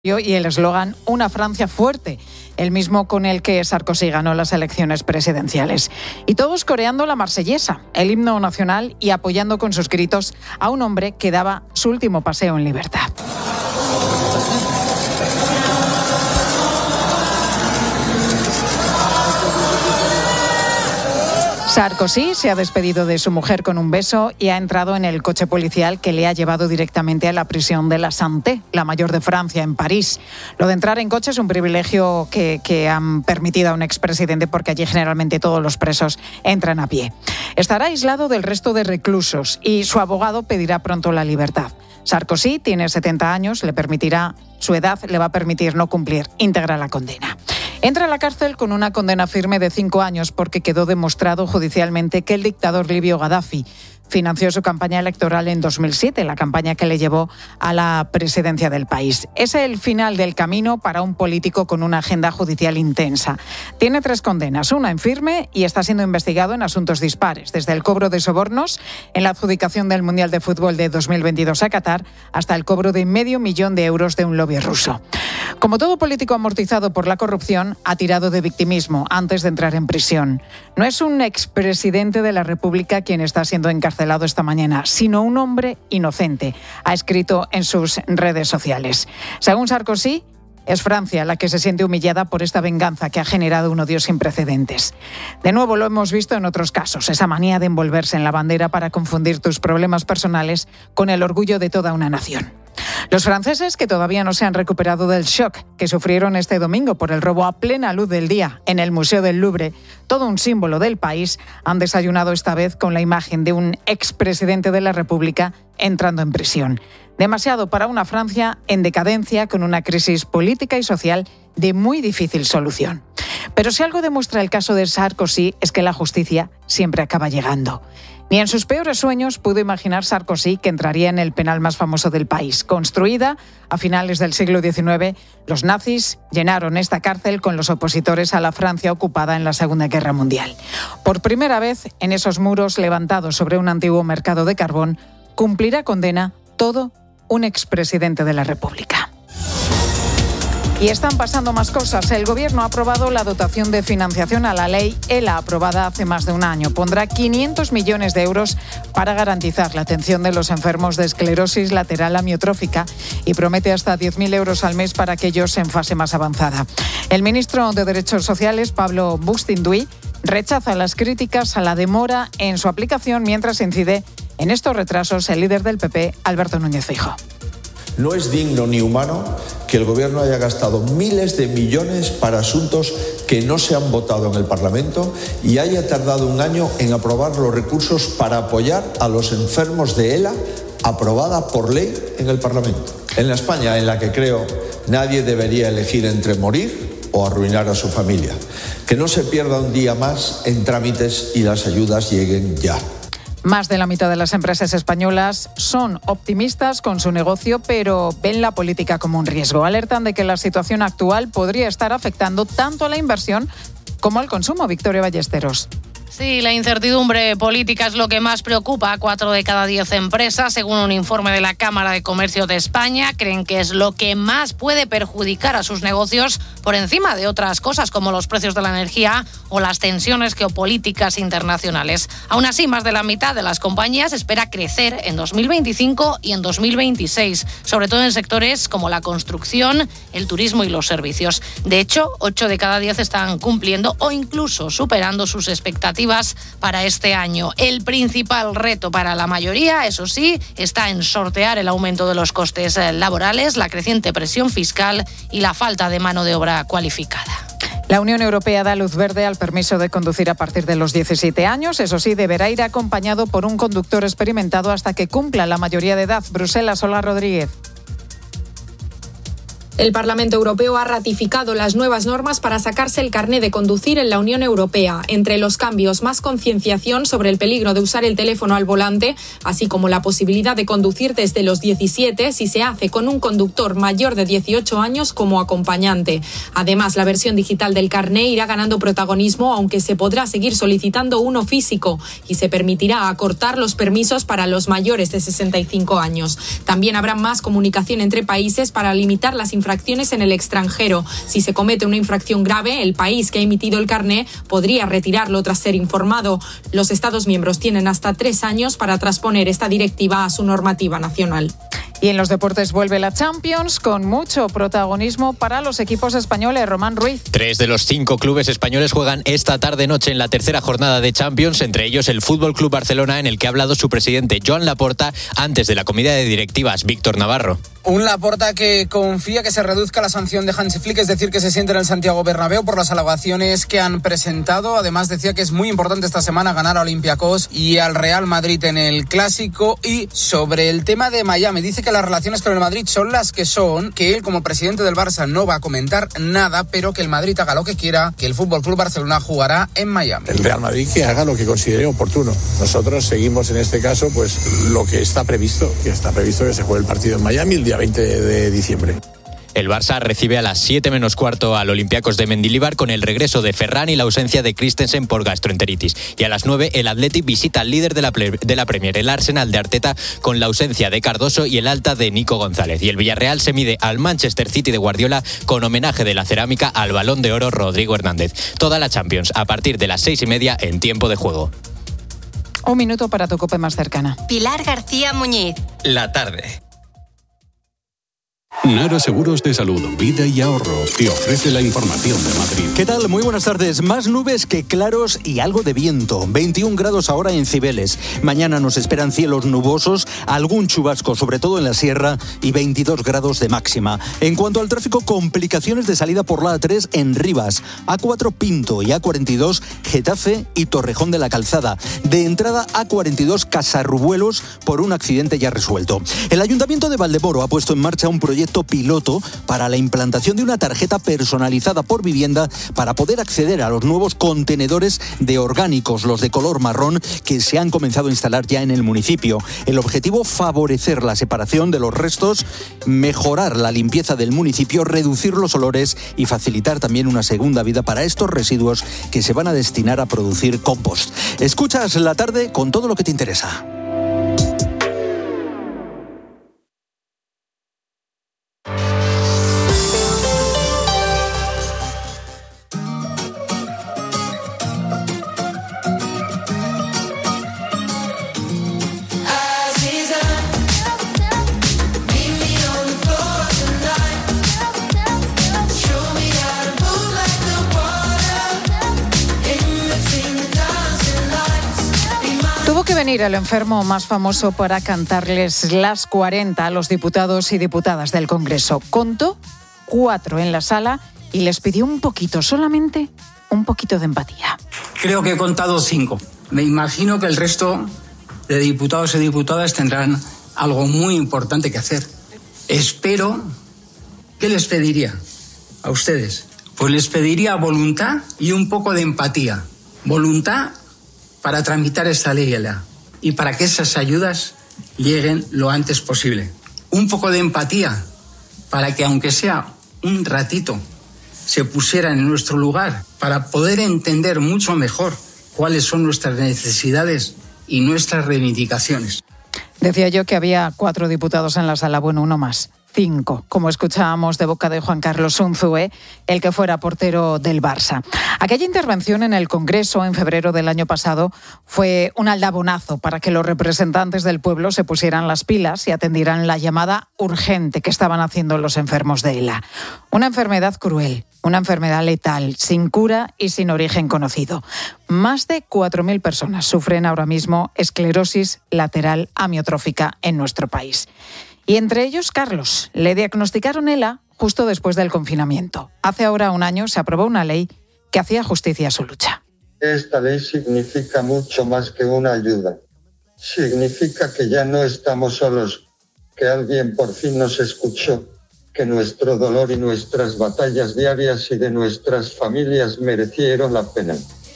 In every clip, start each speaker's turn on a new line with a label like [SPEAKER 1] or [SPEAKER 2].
[SPEAKER 1] y el eslogan «Una Francia fuerte», el mismo con el que Sarkozy ganó las elecciones presidenciales. Y todos coreando la marsellesa, el himno nacional, y apoyando con sus gritos a un hombre que daba su último paseo en libertad. Sarkozy se ha despedido de su mujer con un beso y ha entrado en el coche policial que le ha llevado directamente a la prisión de la Santé, la mayor de Francia, en París. Lo de entrar en coche es un privilegio que han permitido a un expresidente, porque allí generalmente todos los presos entran a pie. Estará aislado del resto de reclusos y su abogado pedirá pronto la libertad. Sarkozy tiene 70 años, su edad le va a permitir no cumplir íntegra la condena. Entra a la cárcel con una condena firme de 5 años porque quedó demostrado judicialmente que el dictador libio Gaddafi financió su campaña electoral en 2007, la campaña que le llevó a la presidencia del país. Es el final del camino para un político con una agenda judicial intensa. Tiene 3 condenas, una en firme, y está siendo investigado en asuntos dispares, desde el cobro de sobornos en la adjudicación del Mundial de Fútbol de 2022 a Qatar hasta el cobro de $500.000 de euros de un lobby ruso. Como todo político amortizado por la corrupción, ha tirado de victimismo antes de entrar en prisión. No es un expresidente de la República quien está siendo encarcelado esta mañana, sino un hombre inocente, ha escrito en sus redes sociales. Según Sarkozy, es Francia la que se siente humillada por esta venganza que ha generado un odio sin precedentes. De nuevo lo hemos visto en otros casos, esa manía de envolverse en la bandera para confundir tus problemas personales con el orgullo de toda una nación. Los franceses, que todavía no se han recuperado del shock que sufrieron este domingo por el robo a plena luz del día en el Museo del Louvre, todo un símbolo del país, han desayunado esta vez con la imagen de un expresidente de la República entrando en prisión. Demasiado para una Francia en decadencia, con una crisis política y social de muy difícil solución. Pero si algo demuestra el caso de Sarkozy es que la justicia siempre acaba llegando. Ni en sus peores sueños pudo imaginar Sarkozy que entraría en el penal más famoso del país. Construida a finales del siglo XIX, los nazis llenaron esta cárcel con los opositores a la Francia ocupada en la Segunda Guerra Mundial. Por primera vez, en esos muros levantados sobre un antiguo mercado de carbón, cumplirá condena todo un expresidente de la República. Y están pasando más cosas. El Gobierno ha aprobado la dotación de financiación a la ley ELA, aprobada hace más de un año. Pondrá 500 millones de euros para garantizar la atención de los enfermos de esclerosis lateral amiotrófica y promete hasta 10.000 euros al mes para aquellos en fase más avanzada. El ministro de Derechos Sociales, Pablo Bustinduy, rechaza las críticas a la demora en su aplicación, mientras incide en estos retrasos el líder del PP, Alberto Núñez Feijóo.
[SPEAKER 2] No es digno ni humano que el Gobierno haya gastado miles de millones para asuntos que no se han votado en el Parlamento y haya tardado un año en aprobar los recursos para apoyar a los enfermos de ELA, aprobada por ley en el Parlamento. En la España en la que creo, nadie debería elegir entre morir o arruinar a su familia. Que no se pierda un día más en trámites y las ayudas lleguen ya.
[SPEAKER 1] Más de la mitad de las empresas españolas son optimistas con su negocio, pero ven la política como un riesgo. Alertan de que la situación actual podría estar afectando tanto a la inversión como al consumo. Victoria Ballesteros.
[SPEAKER 3] Sí, la incertidumbre política es lo que más preocupa a 4 de cada 10 empresas. Según un informe de la Cámara de Comercio de España, creen que es lo que más puede perjudicar a sus negocios por encima de otras cosas como los precios de la energía o las tensiones geopolíticas internacionales. Aún así, más de la mitad de las compañías espera crecer en 2025 y en 2026, sobre todo en sectores como la construcción, el turismo y los servicios. De hecho, 8 de cada 10 están cumpliendo o incluso superando sus expectativas para este año. El principal reto para la mayoría, eso sí, está en sortear el aumento de los costes laborales, la creciente presión fiscal y la falta de mano de obra cualificada.
[SPEAKER 1] La Unión Europea da luz verde al permiso de conducir a partir de los 17 años. Eso sí, deberá ir acompañado por un conductor experimentado hasta que cumpla la mayoría de edad. Bruselas, Olga Rodríguez.
[SPEAKER 4] El Parlamento Europeo ha ratificado las nuevas normas para sacarse el carné de conducir en la Unión Europea. Entre los cambios, más concienciación sobre el peligro de usar el teléfono al volante, así como la posibilidad de conducir desde los 17 si se hace con un conductor mayor de 18 años como acompañante. Además, la versión digital del carné irá ganando protagonismo, aunque se podrá seguir solicitando uno físico y se permitirá acortar los permisos para los mayores de 65 años. También habrá más comunicación entre países para limitar las infracciones infracciones en el extranjero. Si se comete una infracción grave, el país que ha emitido el carné podría retirarlo tras ser informado. Los Estados miembros tienen hasta 3 años para transponer esta directiva a su normativa nacional.
[SPEAKER 1] Y en los deportes vuelve la Champions con mucho protagonismo para los equipos españoles. Román Ruiz.
[SPEAKER 5] 3 de los 5 clubes españoles juegan esta tarde-noche en la tercera jornada de Champions, entre ellos el Fútbol Club Barcelona, en el que ha hablado su presidente Joan Laporta antes de la comida de directivas, Víctor Navarro.
[SPEAKER 6] Un Laporta que confía que se reduzca la sanción de Hansi Flick, es decir, que se siente en el Santiago Bernabéu por las alegaciones que han presentado. Además, decía que es muy importante esta semana ganar a Olympiacos y al Real Madrid en el Clásico. Y sobre el tema de Miami, dice que las relaciones con el Madrid son las que son, que él como presidente del Barça no va a comentar nada, pero que el Madrid haga lo que quiera, que el Fútbol Club Barcelona jugará en Miami.
[SPEAKER 7] El Real Madrid que haga lo que considere oportuno. Nosotros seguimos en este caso pues lo que está previsto, que se juegue el partido en Miami el día 20 de diciembre.
[SPEAKER 5] El Barça recibe a las 7 menos cuarto al Olympiacos de Mendilibar con el regreso de Ferran y la ausencia de Christensen por gastroenteritis. Y a las 9 el Athletic visita al líder de la Premier, el Arsenal de Arteta, con la ausencia de Cardoso y el alta de Nico González. Y el Villarreal se mide al Manchester City de Guardiola con homenaje de la cerámica al Balón de Oro Rodrigo Hernández. Toda la Champions a partir de las 6:30 en tiempo de juego.
[SPEAKER 1] Un minuto para tu COPE más cercana.
[SPEAKER 8] Pilar García Muñiz.
[SPEAKER 5] La tarde.
[SPEAKER 9] Nara Seguros de Salud, Vida y Ahorro te ofrece la información de Madrid.
[SPEAKER 10] ¿Qué tal? Muy buenas tardes. Más nubes que claros y algo de viento. 21 grados ahora en Cibeles. Mañana nos esperan cielos nubosos, algún chubasco, sobre todo en la sierra, y 22 grados de máxima. En cuanto al tráfico, complicaciones de salida por la A3 en Rivas, A4 Pinto y A42 Getafe y Torrejón de la Calzada. De entrada A42 Casarrubuelos por un accidente ya resuelto. El Ayuntamiento de Valdemoro ha puesto en marcha un proyecto piloto para la implantación de una tarjeta personalizada por vivienda para poder acceder a los nuevos contenedores de orgánicos, los de color marrón, que se han comenzado a instalar ya en el municipio. El objetivo, favorecer la separación de los restos, mejorar la limpieza del municipio, reducir los olores y facilitar también una segunda vida para estos residuos que se van a destinar a producir compost. Escuchas La Tarde con todo lo que te interesa.
[SPEAKER 1] El enfermo más famoso para cantarles las 40 a los diputados y diputadas del Congreso. Contó 4 en la sala y les pidió un poquito, solamente un poquito de empatía.
[SPEAKER 11] Creo que he contado 5. Me imagino que el resto de diputados y diputadas tendrán algo muy importante que hacer. Espero, ¿qué les pediría a ustedes? Pues les pediría voluntad y un poco de empatía. Voluntad para tramitar esta ley y para que esas ayudas lleguen lo antes posible. Un poco de empatía para que, aunque sea un ratito, se pusieran en nuestro lugar para poder entender mucho mejor cuáles son nuestras necesidades y nuestras reivindicaciones.
[SPEAKER 1] Decía yo que había 4 diputados en la sala, bueno, uno más. 5, como escuchábamos de boca de Juan Carlos Unzué, el que fuera portero del Barça. Aquella intervención en el Congreso en febrero del año pasado fue un aldabonazo para que los representantes del pueblo se pusieran las pilas y atendieran la llamada urgente que estaban haciendo los enfermos de ELA. Una enfermedad cruel, una enfermedad letal, sin cura y sin origen conocido. Más de 4.000 personas sufren ahora mismo esclerosis lateral amiotrófica en nuestro país. Y entre ellos, Carlos. Le diagnosticaron ELA justo después del confinamiento. Hace ahora un año se aprobó una ley que hacía justicia a su lucha.
[SPEAKER 12] Esta ley significa mucho más que una ayuda. Significa que ya no estamos solos, que alguien por fin nos escuchó, que nuestro dolor y nuestras batallas diarias y de nuestras familias merecieron la pena.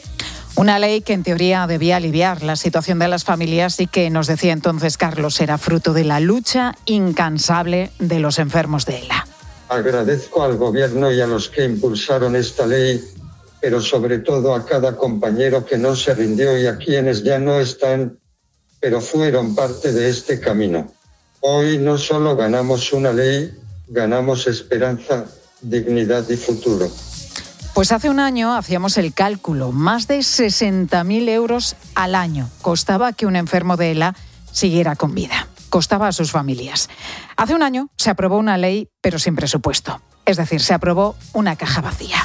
[SPEAKER 1] Una ley que en teoría debía aliviar la situación de las familias y que, nos decía entonces Carlos, era fruto de la lucha incansable de los enfermos de ELA.
[SPEAKER 12] Agradezco al Gobierno y a los que impulsaron esta ley, pero sobre todo a cada compañero que no se rindió y a quienes ya no están, pero fueron parte de este camino. Hoy no solo ganamos una ley, ganamos esperanza, dignidad y futuro.
[SPEAKER 1] Pues hace un año hacíamos el cálculo, más de 60.000 euros al año costaba que un enfermo de ELA siguiera con vida. Costaba a sus familias. Hace un año se aprobó una ley, pero sin presupuesto. Es decir, se aprobó una caja vacía.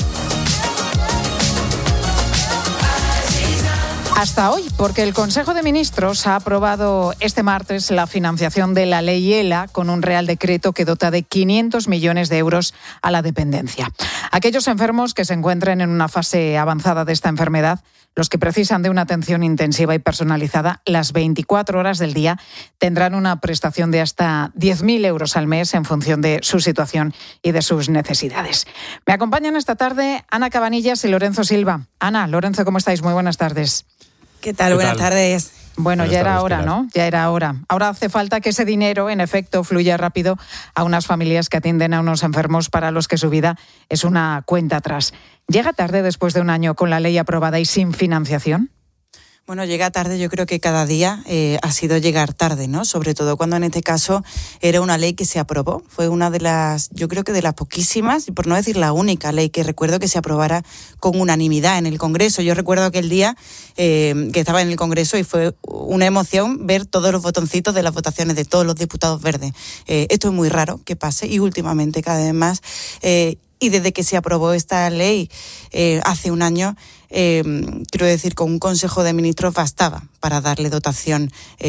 [SPEAKER 1] Hasta hoy, porque el Consejo de Ministros ha aprobado este martes la financiación de la ley ELA con un real decreto que dota de 500 millones de euros a la dependencia. Aquellos enfermos que se encuentren en una fase avanzada de esta enfermedad, los que precisan de una atención intensiva y personalizada las 24 horas del día, tendrán una prestación de hasta 10.000 euros al mes en función de su situación y de sus necesidades. Me acompañan esta tarde Ana Cabanillas y Lorenzo Silva. Ana, Lorenzo, ¿cómo estáis? Muy buenas tardes.
[SPEAKER 8] ¿Qué tal? Buenas tardes.
[SPEAKER 1] Bueno, ya era hora, ¿no? Ya era hora. Ahora hace falta que ese dinero, en efecto, fluya rápido a unas familias que atienden a unos enfermos para los que su vida es una cuenta atrás. ¿Llega tarde después de un año con la ley aprobada y sin financiación?
[SPEAKER 8] Bueno, llega tarde, yo creo que cada día ha sido llegar tarde, ¿no? Sobre todo cuando en este caso era una ley que se aprobó. Fue una de las, yo creo que de las poquísimas, por no decir la única ley que recuerdo que se aprobara con unanimidad en el Congreso. Yo recuerdo aquel día que estaba en el Congreso y fue una emoción ver todos los botoncitos de las votaciones de todos los diputados verdes. Esto es muy raro que pase y últimamente cada vez más. Y desde que se aprobó esta ley hace un año, quiero decir, con un Consejo de Ministros bastaba para darle dotación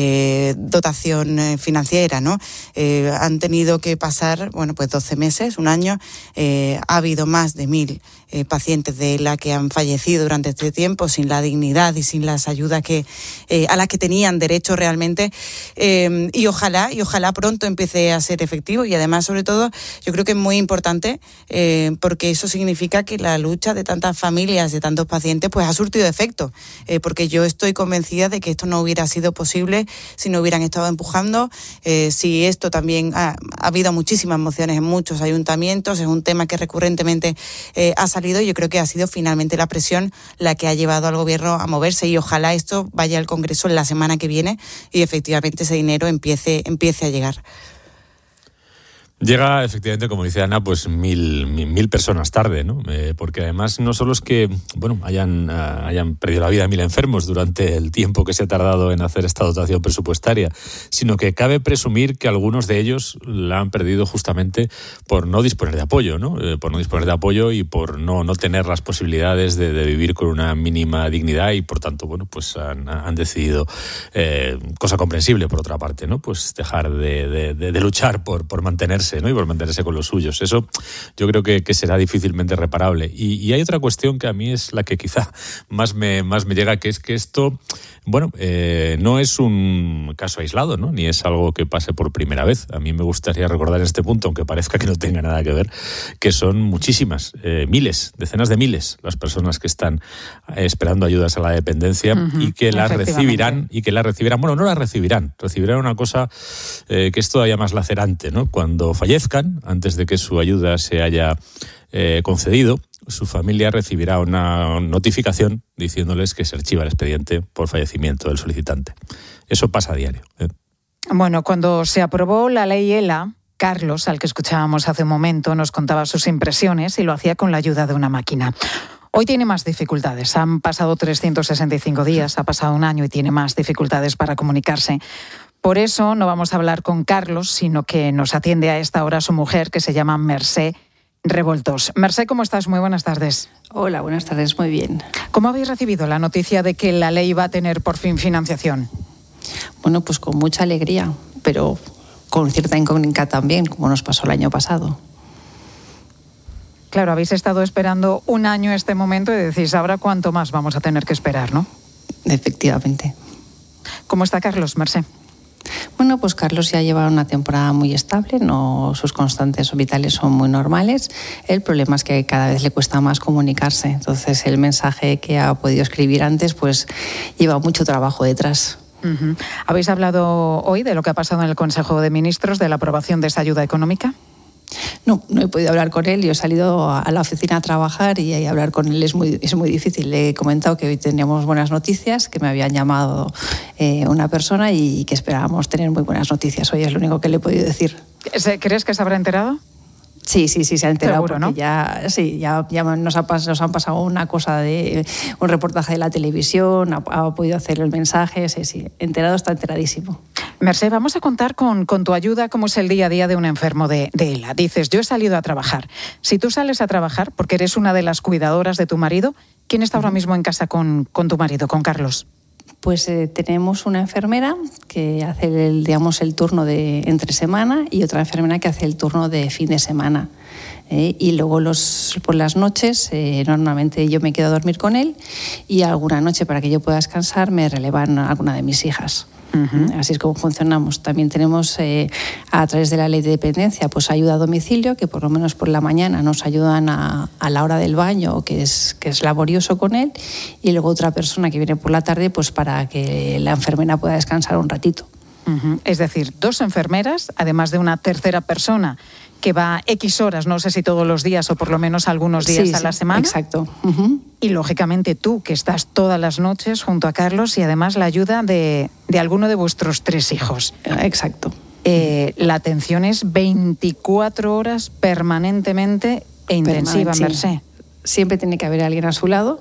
[SPEAKER 8] financiera, ¿no? Han tenido que pasar, bueno, pues 12 meses, un año. Ha habido más de 1.000 pacientes de ELA que han fallecido durante este tiempo sin la dignidad y sin las ayudas a las que tenían derecho realmente. Y ojalá pronto empiece a ser efectivo. Y además, sobre todo, yo creo que es muy importante porque eso significa que la lucha de tantas familias, de tantos pacientes, pues ha surtido efecto, porque yo estoy convencida de que esto no hubiera sido posible si no hubieran estado empujando, si esto también ha habido muchísimas mociones en muchos ayuntamientos, es un tema que recurrentemente ha salido y yo creo que ha sido finalmente la presión la que ha llevado al gobierno a moverse y ojalá esto vaya al Congreso en la semana que viene y efectivamente ese dinero empiece a llegar.
[SPEAKER 13] Llega, efectivamente, como dice Ana, pues mil personas tarde, ¿no? Porque además no solo es que, bueno, hayan perdido la vida 1.000 enfermos durante el tiempo que se ha tardado en hacer esta dotación presupuestaria, sino que cabe presumir que algunos de ellos la han perdido justamente por no disponer de apoyo, ¿no? Por no disponer de apoyo y por no tener las posibilidades de vivir con una mínima dignidad y, por tanto, bueno, pues han decidido, cosa comprensible por otra parte, ¿no? Pues dejar de luchar por mantenerse, ¿no? Y por mantenerse con los suyos. Eso yo creo que será difícilmente reparable. Y hay otra cuestión que a mí es la que quizá más me llega, que es que esto, bueno, no es un caso aislado, ¿no? Ni es algo que pase por primera vez. A mí me gustaría recordar en este punto, aunque parezca que no tenga nada que ver, que son muchísimas, miles, decenas de miles las personas que están esperando ayudas a la dependencia y que las recibirán, bueno, no las recibirán una cosa que es todavía más lacerante, ¿no? Cuando fallezcan, antes de que su ayuda se haya concedido, su familia recibirá una notificación diciéndoles que se archiva el expediente por fallecimiento del solicitante. Eso pasa a diario.
[SPEAKER 1] Bueno, cuando se aprobó la ley ELA, Carlos, al que escuchábamos hace un momento, nos contaba sus impresiones y lo hacía con la ayuda de una máquina. Hoy tiene más dificultades. Han pasado 365 días, ha pasado un año y tiene más dificultades para comunicarse. Por eso no vamos a hablar con Carlos, sino que nos atiende a esta hora su mujer, que se llama Mercé Revoltos. Mercé, ¿cómo estás? Muy buenas tardes.
[SPEAKER 14] Hola, buenas tardes, muy bien.
[SPEAKER 1] ¿Cómo habéis recibido la noticia de que la ley va a tener por fin financiación?
[SPEAKER 14] Bueno, pues con mucha alegría, pero con cierta incógnita también, como nos pasó el año pasado.
[SPEAKER 1] Claro, habéis estado esperando un año este momento y decís, ahora cuánto más vamos a tener que esperar, ¿no?
[SPEAKER 14] Efectivamente.
[SPEAKER 1] ¿Cómo está Carlos, Mercé?
[SPEAKER 14] Bueno, pues Carlos ya lleva una temporada muy estable, sus constantes vitales son muy normales. El problema es que cada vez le cuesta más comunicarse. Entonces, el mensaje que ha podido escribir antes, pues lleva mucho trabajo detrás.
[SPEAKER 1] Uh-huh. ¿Habéis hablado hoy de lo que ha pasado en el Consejo de Ministros, de la aprobación de esa ayuda económica?
[SPEAKER 14] No he podido hablar con él. Yo he salido a la oficina a trabajar y hablar con él es muy difícil. Le he comentado que hoy teníamos buenas noticias, que me habían llamado una persona y que esperábamos tener muy buenas noticias. Hoy es lo único que le he podido decir.
[SPEAKER 1] ¿Crees que se habrá enterado?
[SPEAKER 14] Sí, se ha enterado.
[SPEAKER 1] Seguro,
[SPEAKER 14] porque ¿no? ya nos han pasado una cosa de un reportaje de la televisión, ha podido hacer el mensaje, sí, enterado, está enteradísimo.
[SPEAKER 1] Mercè, vamos a contar con tu ayuda, cómo es el día a día de un enfermo de ELA. Dices, yo he salido a trabajar. Si tú sales a trabajar, porque eres una de las cuidadoras de tu marido, ¿quién está ahora mismo en casa con tu marido, con Carlos?
[SPEAKER 14] Pues tenemos una enfermera que hace el turno de entre semana y otra enfermera que hace el turno de fin de semana. Y luego por las noches normalmente yo me quedo a dormir con él y alguna noche para que yo pueda descansar me relevan alguna de mis hijas. Así es como funcionamos. También tenemos a través de la ley de dependencia pues ayuda a domicilio, que por lo menos por la mañana nos ayudan a la hora del baño, que es laborioso con él, y luego otra persona que viene por la tarde pues para que la enfermera pueda descansar un ratito.
[SPEAKER 1] Es decir, 2 enfermeras, además de una tercera persona que va X horas, no sé si todos los días o por lo menos algunos días a la semana.
[SPEAKER 14] Exacto.
[SPEAKER 1] Y lógicamente tú, que estás todas las noches junto a Carlos y además la ayuda de alguno de vuestros 3 hijos.
[SPEAKER 14] Exacto.
[SPEAKER 1] La atención es 24 horas permanentemente e intensiva, Mercè.
[SPEAKER 14] Siempre tiene que haber alguien a su lado.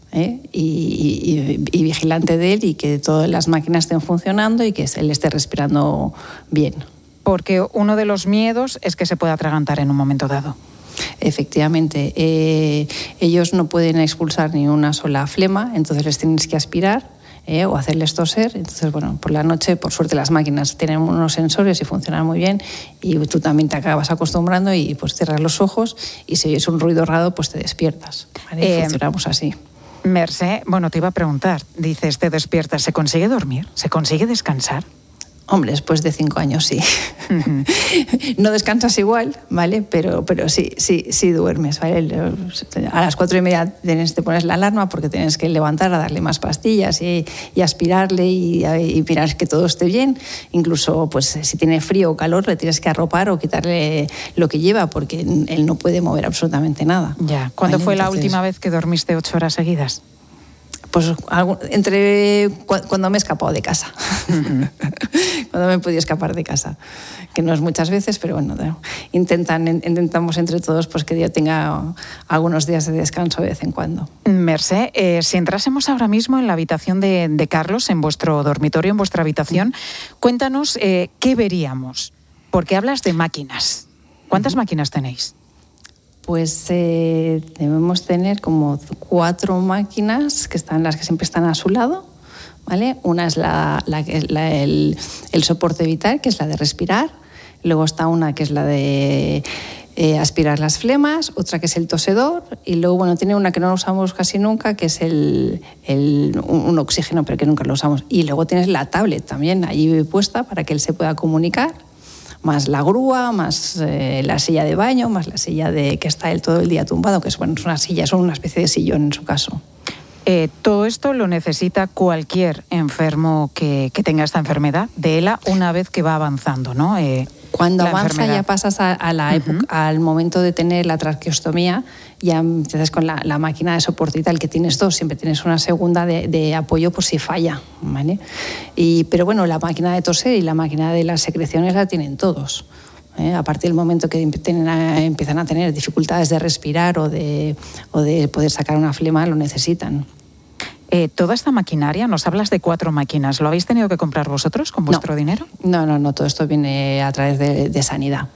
[SPEAKER 14] Y vigilante de él y que todas las máquinas estén funcionando y que él esté respirando bien.
[SPEAKER 1] Porque uno de los miedos es que se pueda atragantar en un momento dado.
[SPEAKER 14] Efectivamente. Ellos no pueden expulsar ni una sola flema, entonces les tienes que aspirar o hacerles toser. Entonces, bueno, por la noche, por suerte, las máquinas tienen unos sensores y funcionan muy bien y tú también te acabas acostumbrando y pues cierras los ojos y si oyes un ruido raro, pues te despiertas. ¿Vale? Funcionamos así.
[SPEAKER 1] Mercè, bueno, te iba a preguntar, dices, te despiertas, ¿se consigue dormir? ¿Se consigue descansar?
[SPEAKER 14] Hombre, después de 5 años sí. No descansas igual, ¿vale? Pero sí duermes, ¿vale? A las 4:30 te pones la alarma porque tienes que levantar a darle más pastillas y aspirarle y mirar que todo esté bien. Incluso, pues, si tiene frío o calor, le tienes que arropar o quitarle lo que lleva porque él no puede mover absolutamente nada.
[SPEAKER 1] Ya. ¿Cuándo fue la última vez que dormiste 8 horas seguidas?
[SPEAKER 14] Pues cuando me he escapado de casa. Cuando me he podido escapar de casa. Que no es muchas veces, pero bueno, intentamos entre todos pues que yo tenga algunos días de descanso de vez en cuando.
[SPEAKER 1] Mercè, si entrásemos ahora mismo en la habitación de Carlos, en vuestro dormitorio, en vuestra habitación, cuéntanos qué veríamos. Porque hablas de máquinas. ¿Cuántas máquinas tenéis?
[SPEAKER 14] Pues debemos tener como 4 máquinas las que siempre están a su lado, ¿vale? Una es el soporte vital, que es la de respirar. Luego está una que es la de aspirar las flemas, otra que es el tosedor y luego, bueno, tiene una que no usamos casi nunca, que es un oxígeno, pero que nunca lo usamos. Y luego tienes la tablet también allí puesta para que él se pueda comunicar. Más la grúa, más la silla de baño, más la silla que está él todo el día tumbado, que es una silla, es una especie de sillón en su caso.
[SPEAKER 1] Todo esto lo necesita cualquier enfermo que tenga esta enfermedad de ELA una vez que va avanzando, ¿no?
[SPEAKER 14] Cuando avanza ya pasas al momento de tener la traqueostomía, ya empiezas con la máquina de soporte y tal, que tienes 2, siempre tienes una segunda de apoyo por si falla, ¿vale? Pero bueno, la máquina de toser y la máquina de las secreciones la tienen todos. A partir del momento que empiezan a tener dificultades de respirar o de poder sacar una flema, lo necesitan.
[SPEAKER 1] Toda esta maquinaria, nos hablas de 4 máquinas, ¿lo habéis tenido que comprar vosotros con vuestro dinero?
[SPEAKER 14] No, todo esto viene a través de sanidad.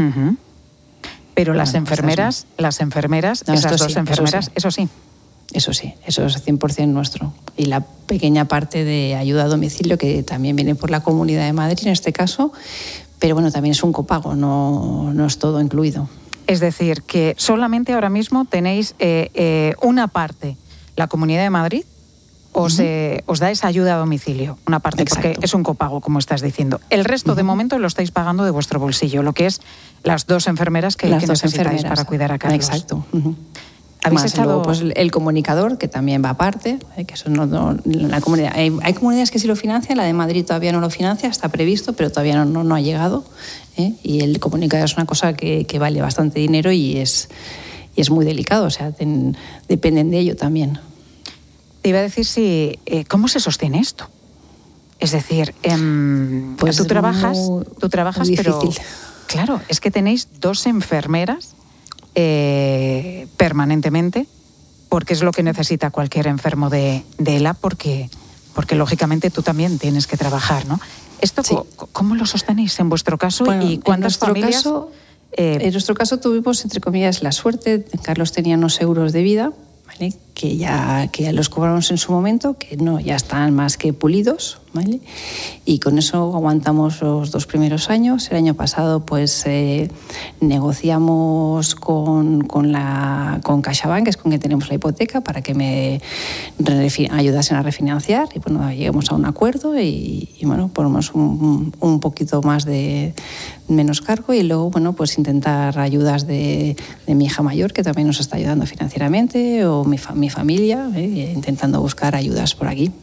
[SPEAKER 1] Pero las enfermeras, esas 2 enfermeras, eso sí.
[SPEAKER 14] Eso sí, eso es 100% nuestro. Y la pequeña parte de ayuda a domicilio, que también viene por la Comunidad de Madrid en este caso, pero bueno, también es un copago, no es todo incluido.
[SPEAKER 1] Es decir, que solamente ahora mismo tenéis una parte, la Comunidad de Madrid, os da esa ayuda a domicilio, una parte. Exacto. Porque es un copago, como estás diciendo. El resto, de momento, lo estáis pagando de vuestro bolsillo, lo que es las 2 enfermeras que necesitáis para cuidar a Carlos.
[SPEAKER 14] Exacto.
[SPEAKER 1] ¿Habéis echado
[SPEAKER 14] luego, pues, el comunicador, que también va aparte, que eso la comunidad. Hay comunidades que sí lo financian, la de Madrid todavía no lo financia, está previsto, pero todavía no ha llegado. Y el comunicador es una cosa que vale bastante dinero y es muy delicado, o sea, dependen de ello también.
[SPEAKER 1] Te iba a decir ¿cómo se sostiene esto? Es decir,
[SPEAKER 14] pues
[SPEAKER 1] tú trabajas,
[SPEAKER 14] muy
[SPEAKER 1] pero... Claro, es que tenéis 2 enfermeras permanentemente, porque es lo que necesita cualquier enfermo de ELA, porque lógicamente tú también tienes que trabajar, ¿no? ¿Esto sí. ¿Cómo lo sostenéis en vuestro caso?
[SPEAKER 14] Bueno,
[SPEAKER 1] ¿Y cuántas familias?
[SPEAKER 14] En nuestro caso tuvimos, entre comillas, la suerte. Carlos tenía unos seguros de vida, ¿vale? que ya los cobramos en su momento, que no, ya están más que pulidos, ¿vale? Y con eso aguantamos los 2 primeros años. El año pasado pues negociamos con CaixaBank, que es con quien tenemos la hipoteca, para que me ayudasen a refinanciar, y bueno, llegamos a un acuerdo y bueno, ponemos un poquito más de menos cargo, y luego bueno, pues intentar ayudas de mi hija mayor, que también nos está ayudando financieramente, o mi familia, intentando buscar ayudas por aquí.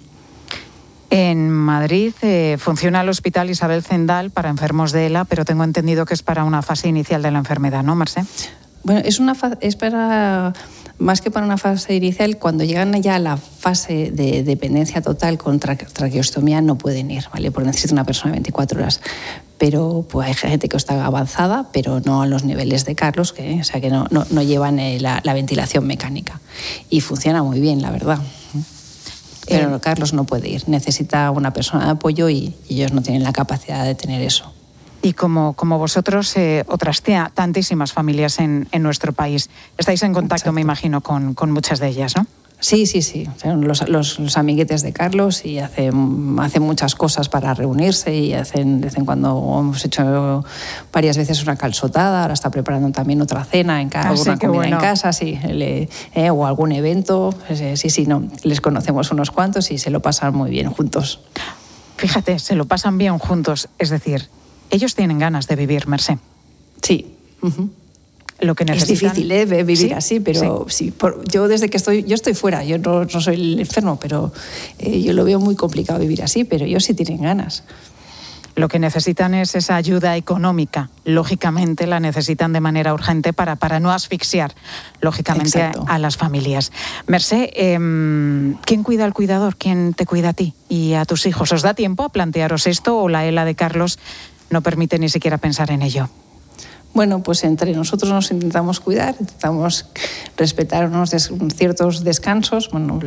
[SPEAKER 1] En Madrid funciona el Hospital Isabel Zendal para enfermos de ELA, pero tengo entendido que es para una fase inicial de la enfermedad, ¿no, Mercè?
[SPEAKER 14] Bueno, es para, más que para una fase inicial, cuando llegan ya a la fase de dependencia total con traqueostomía no pueden ir, ¿vale? Porque necesita una persona 24 horas. Pero pues hay gente que está avanzada, pero no a los niveles de Carlos, o sea que no llevan la ventilación mecánica. Y funciona muy bien, la verdad. Pero Carlos no puede ir, necesita una persona de apoyo y ellos no tienen la capacidad de tener eso.
[SPEAKER 1] Y como vosotros, otras tantísimas familias en nuestro país, estáis en contacto, exacto, me imagino, con muchas de ellas, ¿no?
[SPEAKER 14] Sí. Son los amiguetes de Carlos, y hacen muchas cosas para reunirse, y hacen de vez en cuando, hemos hecho varias veces una calzotada, ahora está preparando también otra cena en casa, alguna comida en casa, sí, o algún evento, les conocemos unos cuantos y se lo pasan muy bien juntos.
[SPEAKER 1] Fíjate, se lo pasan bien juntos, es decir, ellos tienen ganas de vivir, Mercè.
[SPEAKER 14] Sí. Uh-huh.
[SPEAKER 1] Lo que necesitan...
[SPEAKER 14] Es difícil vivir así, pero sí. Yo desde que estoy fuera, yo no soy el enfermo, pero yo lo veo muy complicado vivir así, pero ellos sí tienen ganas.
[SPEAKER 1] Lo que necesitan es esa ayuda económica. Lógicamente la necesitan de manera urgente para no asfixiar, lógicamente, a las familias. Mercè, ¿quién cuida al cuidador? ¿Quién te cuida a ti y a tus hijos? ¿Os da tiempo a plantearos esto, o la ELA de Carlos no permite ni siquiera pensar en ello?
[SPEAKER 14] Bueno, pues entre nosotros nos intentamos cuidar, intentamos respetar unos ciertos descansos. Bueno,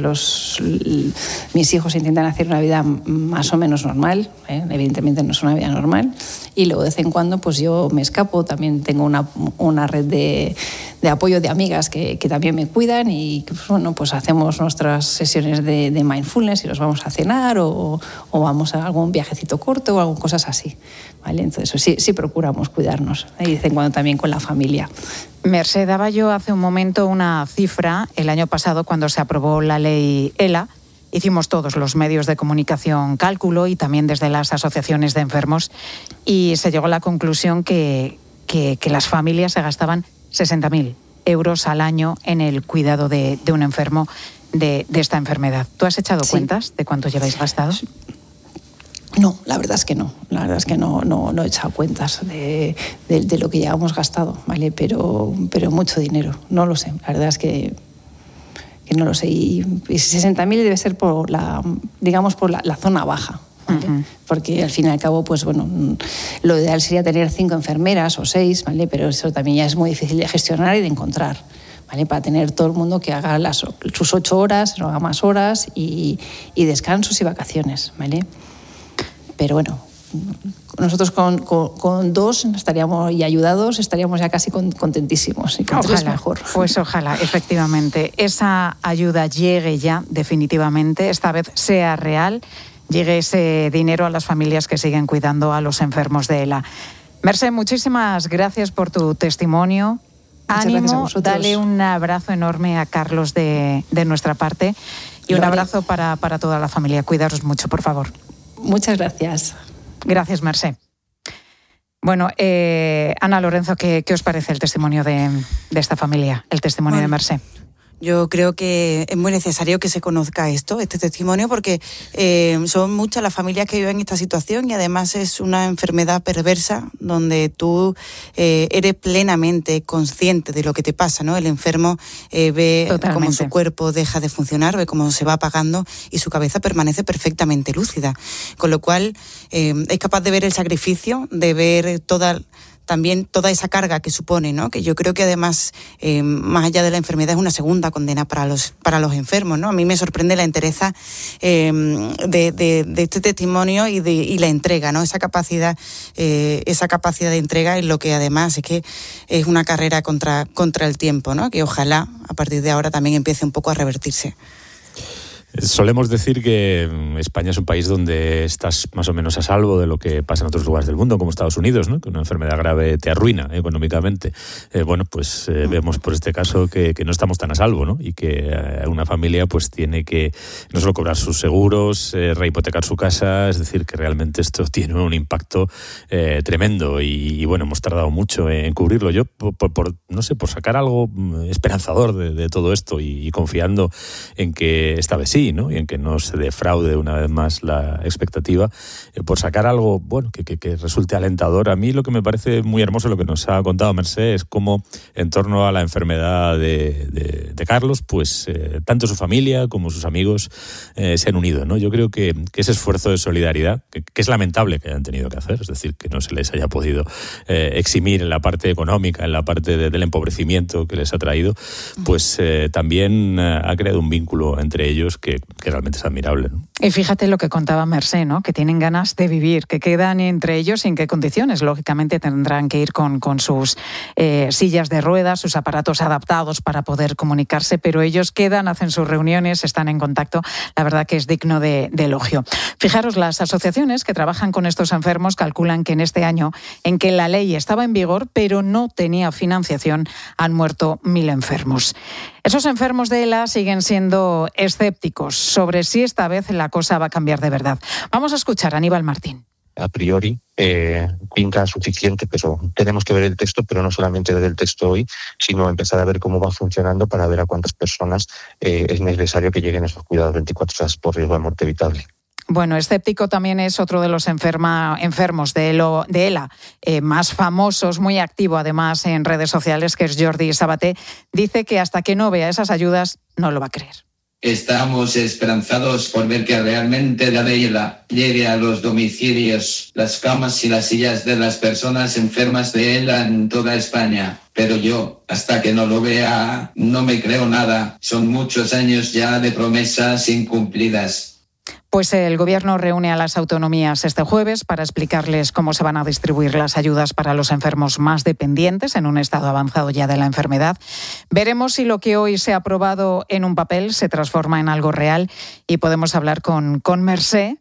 [SPEAKER 14] mis hijos intentan hacer una vida más o menos normal, evidentemente no es una vida normal, y luego de vez en cuando pues yo me escapo. También tengo una red de apoyo de amigas que también me cuidan, y pues, bueno, pues hacemos nuestras sesiones de mindfulness y nos vamos a cenar o vamos a algún viajecito corto o cosas así, ¿vale? Entonces sí procuramos cuidarnos, y de vez en cuando también con la familia.
[SPEAKER 1] Mercè, daba yo hace un momento una cifra. El año pasado, cuando se aprobó la ley ELA, hicimos todos los medios de comunicación cálculo, y también desde las asociaciones de enfermos, y se llegó a la conclusión que las familias se gastaban 60.000 euros al año en el cuidado de un enfermo de esta enfermedad. ¿Tú has echado cuentas de cuánto lleváis gastado?
[SPEAKER 14] No, la verdad es que no. La verdad es que no he echado cuentas de lo que ya hemos gastado, ¿vale? Pero mucho dinero, no lo sé. La verdad es que no lo sé. Y 60.000 debe ser por la zona baja, ¿vale? Uh-huh. Porque al fin y al cabo, pues bueno, lo ideal sería tener 5 enfermeras o 6, ¿vale? Pero eso también ya es muy difícil de gestionar y de encontrar, ¿vale? Para tener todo el mundo que haga sus 8 horas, no haga más horas, y descansos y vacaciones, ¿vale? Pero bueno, nosotros con 2 estaríamos, y ayudados, estaríamos ya casi contentísimos, y con 3 mejor.
[SPEAKER 1] Pues ojalá, efectivamente, esa ayuda llegue ya definitivamente, esta vez sea real, llegue ese dinero a las familias que siguen cuidando a los enfermos de ELA. Mercè, muchísimas gracias por tu testimonio.
[SPEAKER 14] Muchas
[SPEAKER 1] Ánimo, dale un abrazo enorme a Carlos de nuestra parte, y un abrazo para toda la familia. Cuidaros mucho, por favor.
[SPEAKER 14] Muchas gracias.
[SPEAKER 1] Gracias, Mercè. Bueno, Ana Lorenzo, ¿qué os parece el testimonio de esta familia, el testimonio de Mercè?
[SPEAKER 8] Yo creo que es muy necesario que se conozca este testimonio, porque son muchas las familias que viven esta situación y además es una enfermedad perversa donde tú eres plenamente consciente de lo que te pasa, ¿no? El enfermo ve cómo su cuerpo deja de funcionar, ve cómo se va apagando y su cabeza permanece perfectamente lúcida. Con lo cual es capaz de ver el sacrificio, de ver también toda esa carga que supone, ¿no? Que yo creo que además, más allá de la enfermedad, es una segunda condena para los enfermos, ¿no? A mí me sorprende la entereza de este testimonio y la entrega, ¿no? Esa capacidad de entrega es lo que además es que es una carrera contra el tiempo, ¿no? Que ojalá a partir de ahora también empiece un poco a revertirse.
[SPEAKER 13] Solemos decir que España es un país donde estás más o menos a salvo de lo que pasa en otros lugares del mundo, como Estados Unidos, ¿no? Que una enfermedad grave te arruina económicamente. Vemos por este caso que no estamos tan a salvo, ¿no? Y que una familia pues tiene que no solo cobrar sus seguros, rehipotecar su casa, es decir, que realmente esto tiene un impacto tremendo y hemos tardado mucho en cubrirlo. Yo, por sacar algo esperanzador de todo esto y confiando en que esta vez sí, ¿no? Y en que no se defraude una vez más la expectativa, por sacar algo que resulte alentador. A mí lo que me parece muy hermoso, lo que nos ha contado Mercé, es cómo en torno a la enfermedad de Carlos, pues tanto su familia como sus amigos se han unido, ¿no? Yo creo que ese esfuerzo de solidaridad, que es lamentable que hayan tenido que hacer, es decir, que no se les haya podido eximir en la parte económica, en la parte del empobrecimiento que les ha traído, pues también ha creado un vínculo entre ellos que realmente es admirable, ¿no?
[SPEAKER 1] Y fíjate lo que contaba Mercé, ¿no? Que tienen ganas de vivir, que quedan entre ellos y en qué condiciones. Lógicamente tendrán que ir con sus sillas de ruedas, sus aparatos adaptados para poder comunicarse, pero ellos quedan, hacen sus reuniones, están en contacto. La verdad que es digno de elogio. Fijaros, las asociaciones que trabajan con estos enfermos calculan que en este año, en que la ley estaba en vigor pero no tenía financiación, han muerto 1.000 enfermos. Esos enfermos de ELA siguen siendo escépticos sobre si esta vez la cosa va a cambiar de verdad. Vamos a escuchar a Aníbal Martín.
[SPEAKER 15] A priori pinta suficiente, pero tenemos que ver el texto, pero no solamente ver el texto hoy, sino empezar a ver cómo va funcionando para ver a cuántas personas es necesario que lleguen esos cuidados 24 horas por riesgo de muerte evitable.
[SPEAKER 1] Bueno, escéptico también es otro de los enfermos de ELA, más famosos, muy activo además en redes sociales, que es Jordi Sabaté. Dice que hasta que no vea esas ayudas no lo va a creer.
[SPEAKER 16] Estamos esperanzados por ver que realmente la ELA llegue a los domicilios, las camas y las sillas de las personas enfermas de ELA en toda España. Pero yo, hasta que no lo vea, no me creo nada. Son muchos años ya de promesas incumplidas.
[SPEAKER 1] Pues el Gobierno reúne a las autonomías este jueves para explicarles cómo se van a distribuir las ayudas para los enfermos más dependientes en un estado avanzado ya de la enfermedad. Veremos si lo que hoy se ha aprobado en un papel se transforma en algo real y podemos hablar con Mercé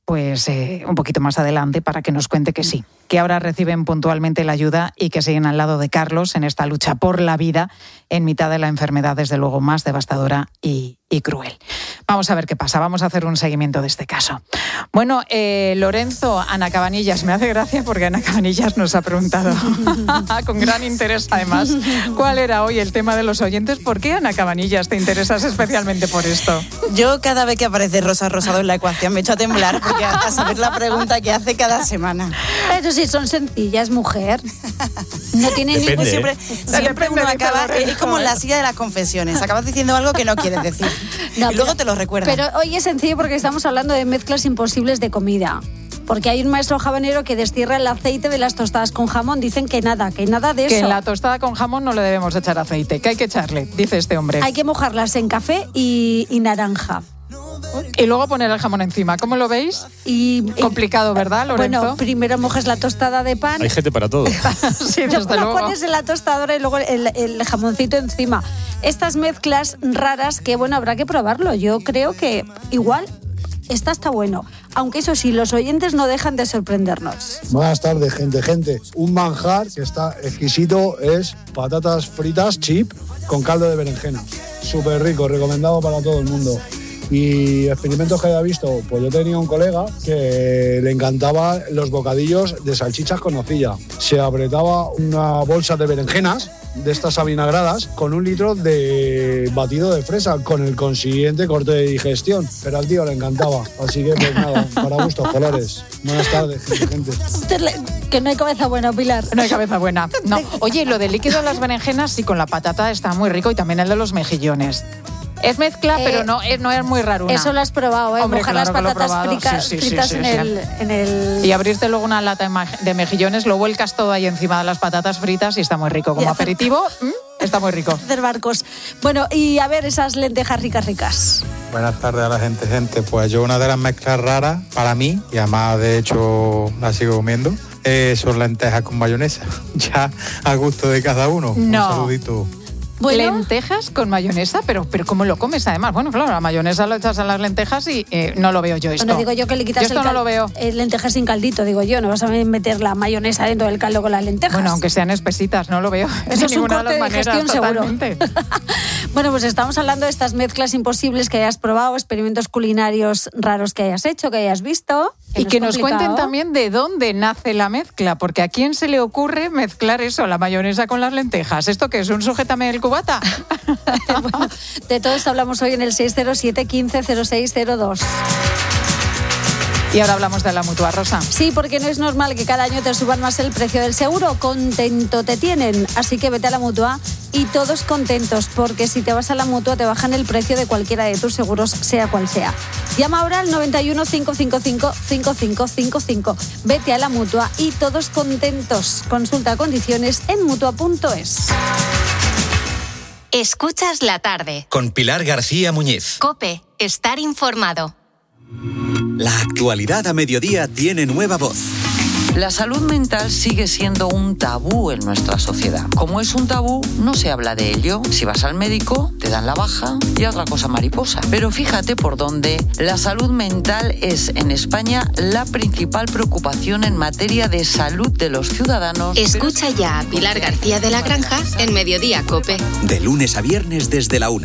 [SPEAKER 1] un poquito más adelante para que nos cuente que sí, que ahora reciben puntualmente la ayuda y que siguen al lado de Carlos en esta lucha por la vida en mitad de la enfermedad, desde luego más devastadora y cruel. Vamos a ver qué pasa, vamos a hacer un seguimiento de este caso. Bueno, Lorenzo, Ana Cabanillas, me hace gracia porque Ana Cabanillas nos ha preguntado, con gran interés además, cuál era hoy el tema de los oyentes. ¿Por qué, Ana Cabanillas, te interesas especialmente por esto?
[SPEAKER 8] Yo cada vez que aparece Rosa Rosado en la ecuación me echo a temblar porque a saber la pregunta que hace cada semana.
[SPEAKER 17] Pero si son sencillas, mujer. No tiene ningún...
[SPEAKER 8] Siempre uno acaba... Es como en la silla de las confesiones. Acabas diciendo algo que no quieres decir. No, y luego te lo recuerdas.
[SPEAKER 17] Pero hoy es sencillo porque estamos hablando de mezclas imposibles de comida. Porque hay un maestro habanero que destierra el aceite de las tostadas con jamón. Dicen que nada de eso.
[SPEAKER 1] Que en la tostada con jamón no le debemos echar aceite, que hay que echarle, dice este hombre.
[SPEAKER 17] Hay que mojarlas en café y naranja.
[SPEAKER 1] Y luego poner el jamón encima. ¿Cómo lo veis? Complicado, ¿verdad, Lorenzo?
[SPEAKER 17] Bueno, primero mojas la tostada de pan.
[SPEAKER 13] Hay gente para todo.
[SPEAKER 1] Sí, desde luego.
[SPEAKER 17] Lo pones en la tostadora y luego el jamoncito encima. Estas mezclas raras que, habrá que probarlo. Yo creo que igual esta está bueno. Aunque eso sí, los oyentes no dejan de sorprendernos.
[SPEAKER 18] Buenas tardes, gente. Un manjar que está exquisito es patatas fritas chip con caldo de berenjena. Súper rico, recomendado para todo el mundo. Y experimentos que haya visto, pues yo tenía un colega que le encantaban los bocadillos de salchichas con nocilla. Se apretaba una bolsa de berenjenas, de estas avinagradas, con 1 litro de batido de fresa, con el consiguiente corte de digestión. Pero al tío le encantaba. Así que, pues nada, para gustos, colores. Buenas tardes, gente.
[SPEAKER 17] Que no hay cabeza buena, Pilar.
[SPEAKER 1] No hay cabeza buena, no. Oye, lo del líquido de las berenjenas, sí, con la patata está muy rico, y también el de los mejillones. Es mezcla, pero no es muy raro.
[SPEAKER 17] Eso lo has probado, ¿eh?
[SPEAKER 1] Hombre,
[SPEAKER 17] mojar
[SPEAKER 1] claro
[SPEAKER 17] las patatas fritas en el...
[SPEAKER 1] Y abrirte luego una lata de mejillones, lo vuelcas todo ahí encima de las patatas fritas y está muy rico. Como aperitivo, está muy rico.
[SPEAKER 17] Hacer barcos. Bueno, y a ver esas lentejas ricas.
[SPEAKER 19] Buenas tardes a la gente. Pues yo una de las mezclas raras para mí, y además de hecho la sigo comiendo, son lentejas con mayonesa. Ya a gusto de cada uno.
[SPEAKER 1] No.
[SPEAKER 19] Un saludito.
[SPEAKER 17] Bueno.
[SPEAKER 1] Lentejas con mayonesa, pero ¿cómo lo comes además? Bueno, claro, la mayonesa lo echas a las lentejas y no lo veo yo esto.
[SPEAKER 17] Bueno, digo yo que le quitas
[SPEAKER 1] no lo veo.
[SPEAKER 17] Lentejas sin caldito, digo yo, no vas a meter la mayonesa dentro del caldo con las lentejas.
[SPEAKER 1] Bueno, aunque sean espesitas, no lo veo.
[SPEAKER 17] Eso es un corte de digestión seguro. Bueno, pues estamos hablando de estas mezclas imposibles que hayas probado, experimentos culinarios raros que hayas hecho, que hayas visto.
[SPEAKER 1] Y que nos cuenten también de dónde nace la mezcla, porque ¿a quién se le ocurre mezclar eso, la mayonesa con las lentejas? ¿Esto qué es? ¿Un sujétame el cubata?
[SPEAKER 17] Bueno, de todo esto hablamos hoy en el 607 15 0602.
[SPEAKER 1] Y ahora hablamos de la Mutua, Rosa.
[SPEAKER 17] Sí, porque no es normal que cada año te suban más el precio del seguro. Contento te tienen. Así que vete a la Mutua y todos contentos, porque si te vas a la Mutua te bajan el precio de cualquiera de tus seguros, sea cual sea. Llama ahora al 91 555 5555. Vete a la Mutua y todos contentos. Consulta condiciones en Mutua.es.
[SPEAKER 20] Escuchas la tarde.
[SPEAKER 21] Con Pilar García Muñiz.
[SPEAKER 20] COPE. Estar informado.
[SPEAKER 21] La actualidad a mediodía tiene nueva voz.
[SPEAKER 22] La salud mental sigue siendo un tabú en nuestra sociedad. Como es un tabú, no se habla de ello. Si vas al médico, te dan la baja y otra cosa mariposa. Pero fíjate por dónde la salud mental es en España la principal preocupación en materia de salud de los ciudadanos.
[SPEAKER 20] Escucha ya a Pilar García de la Granja en Mediodía COPE.
[SPEAKER 21] De lunes a viernes desde la 1.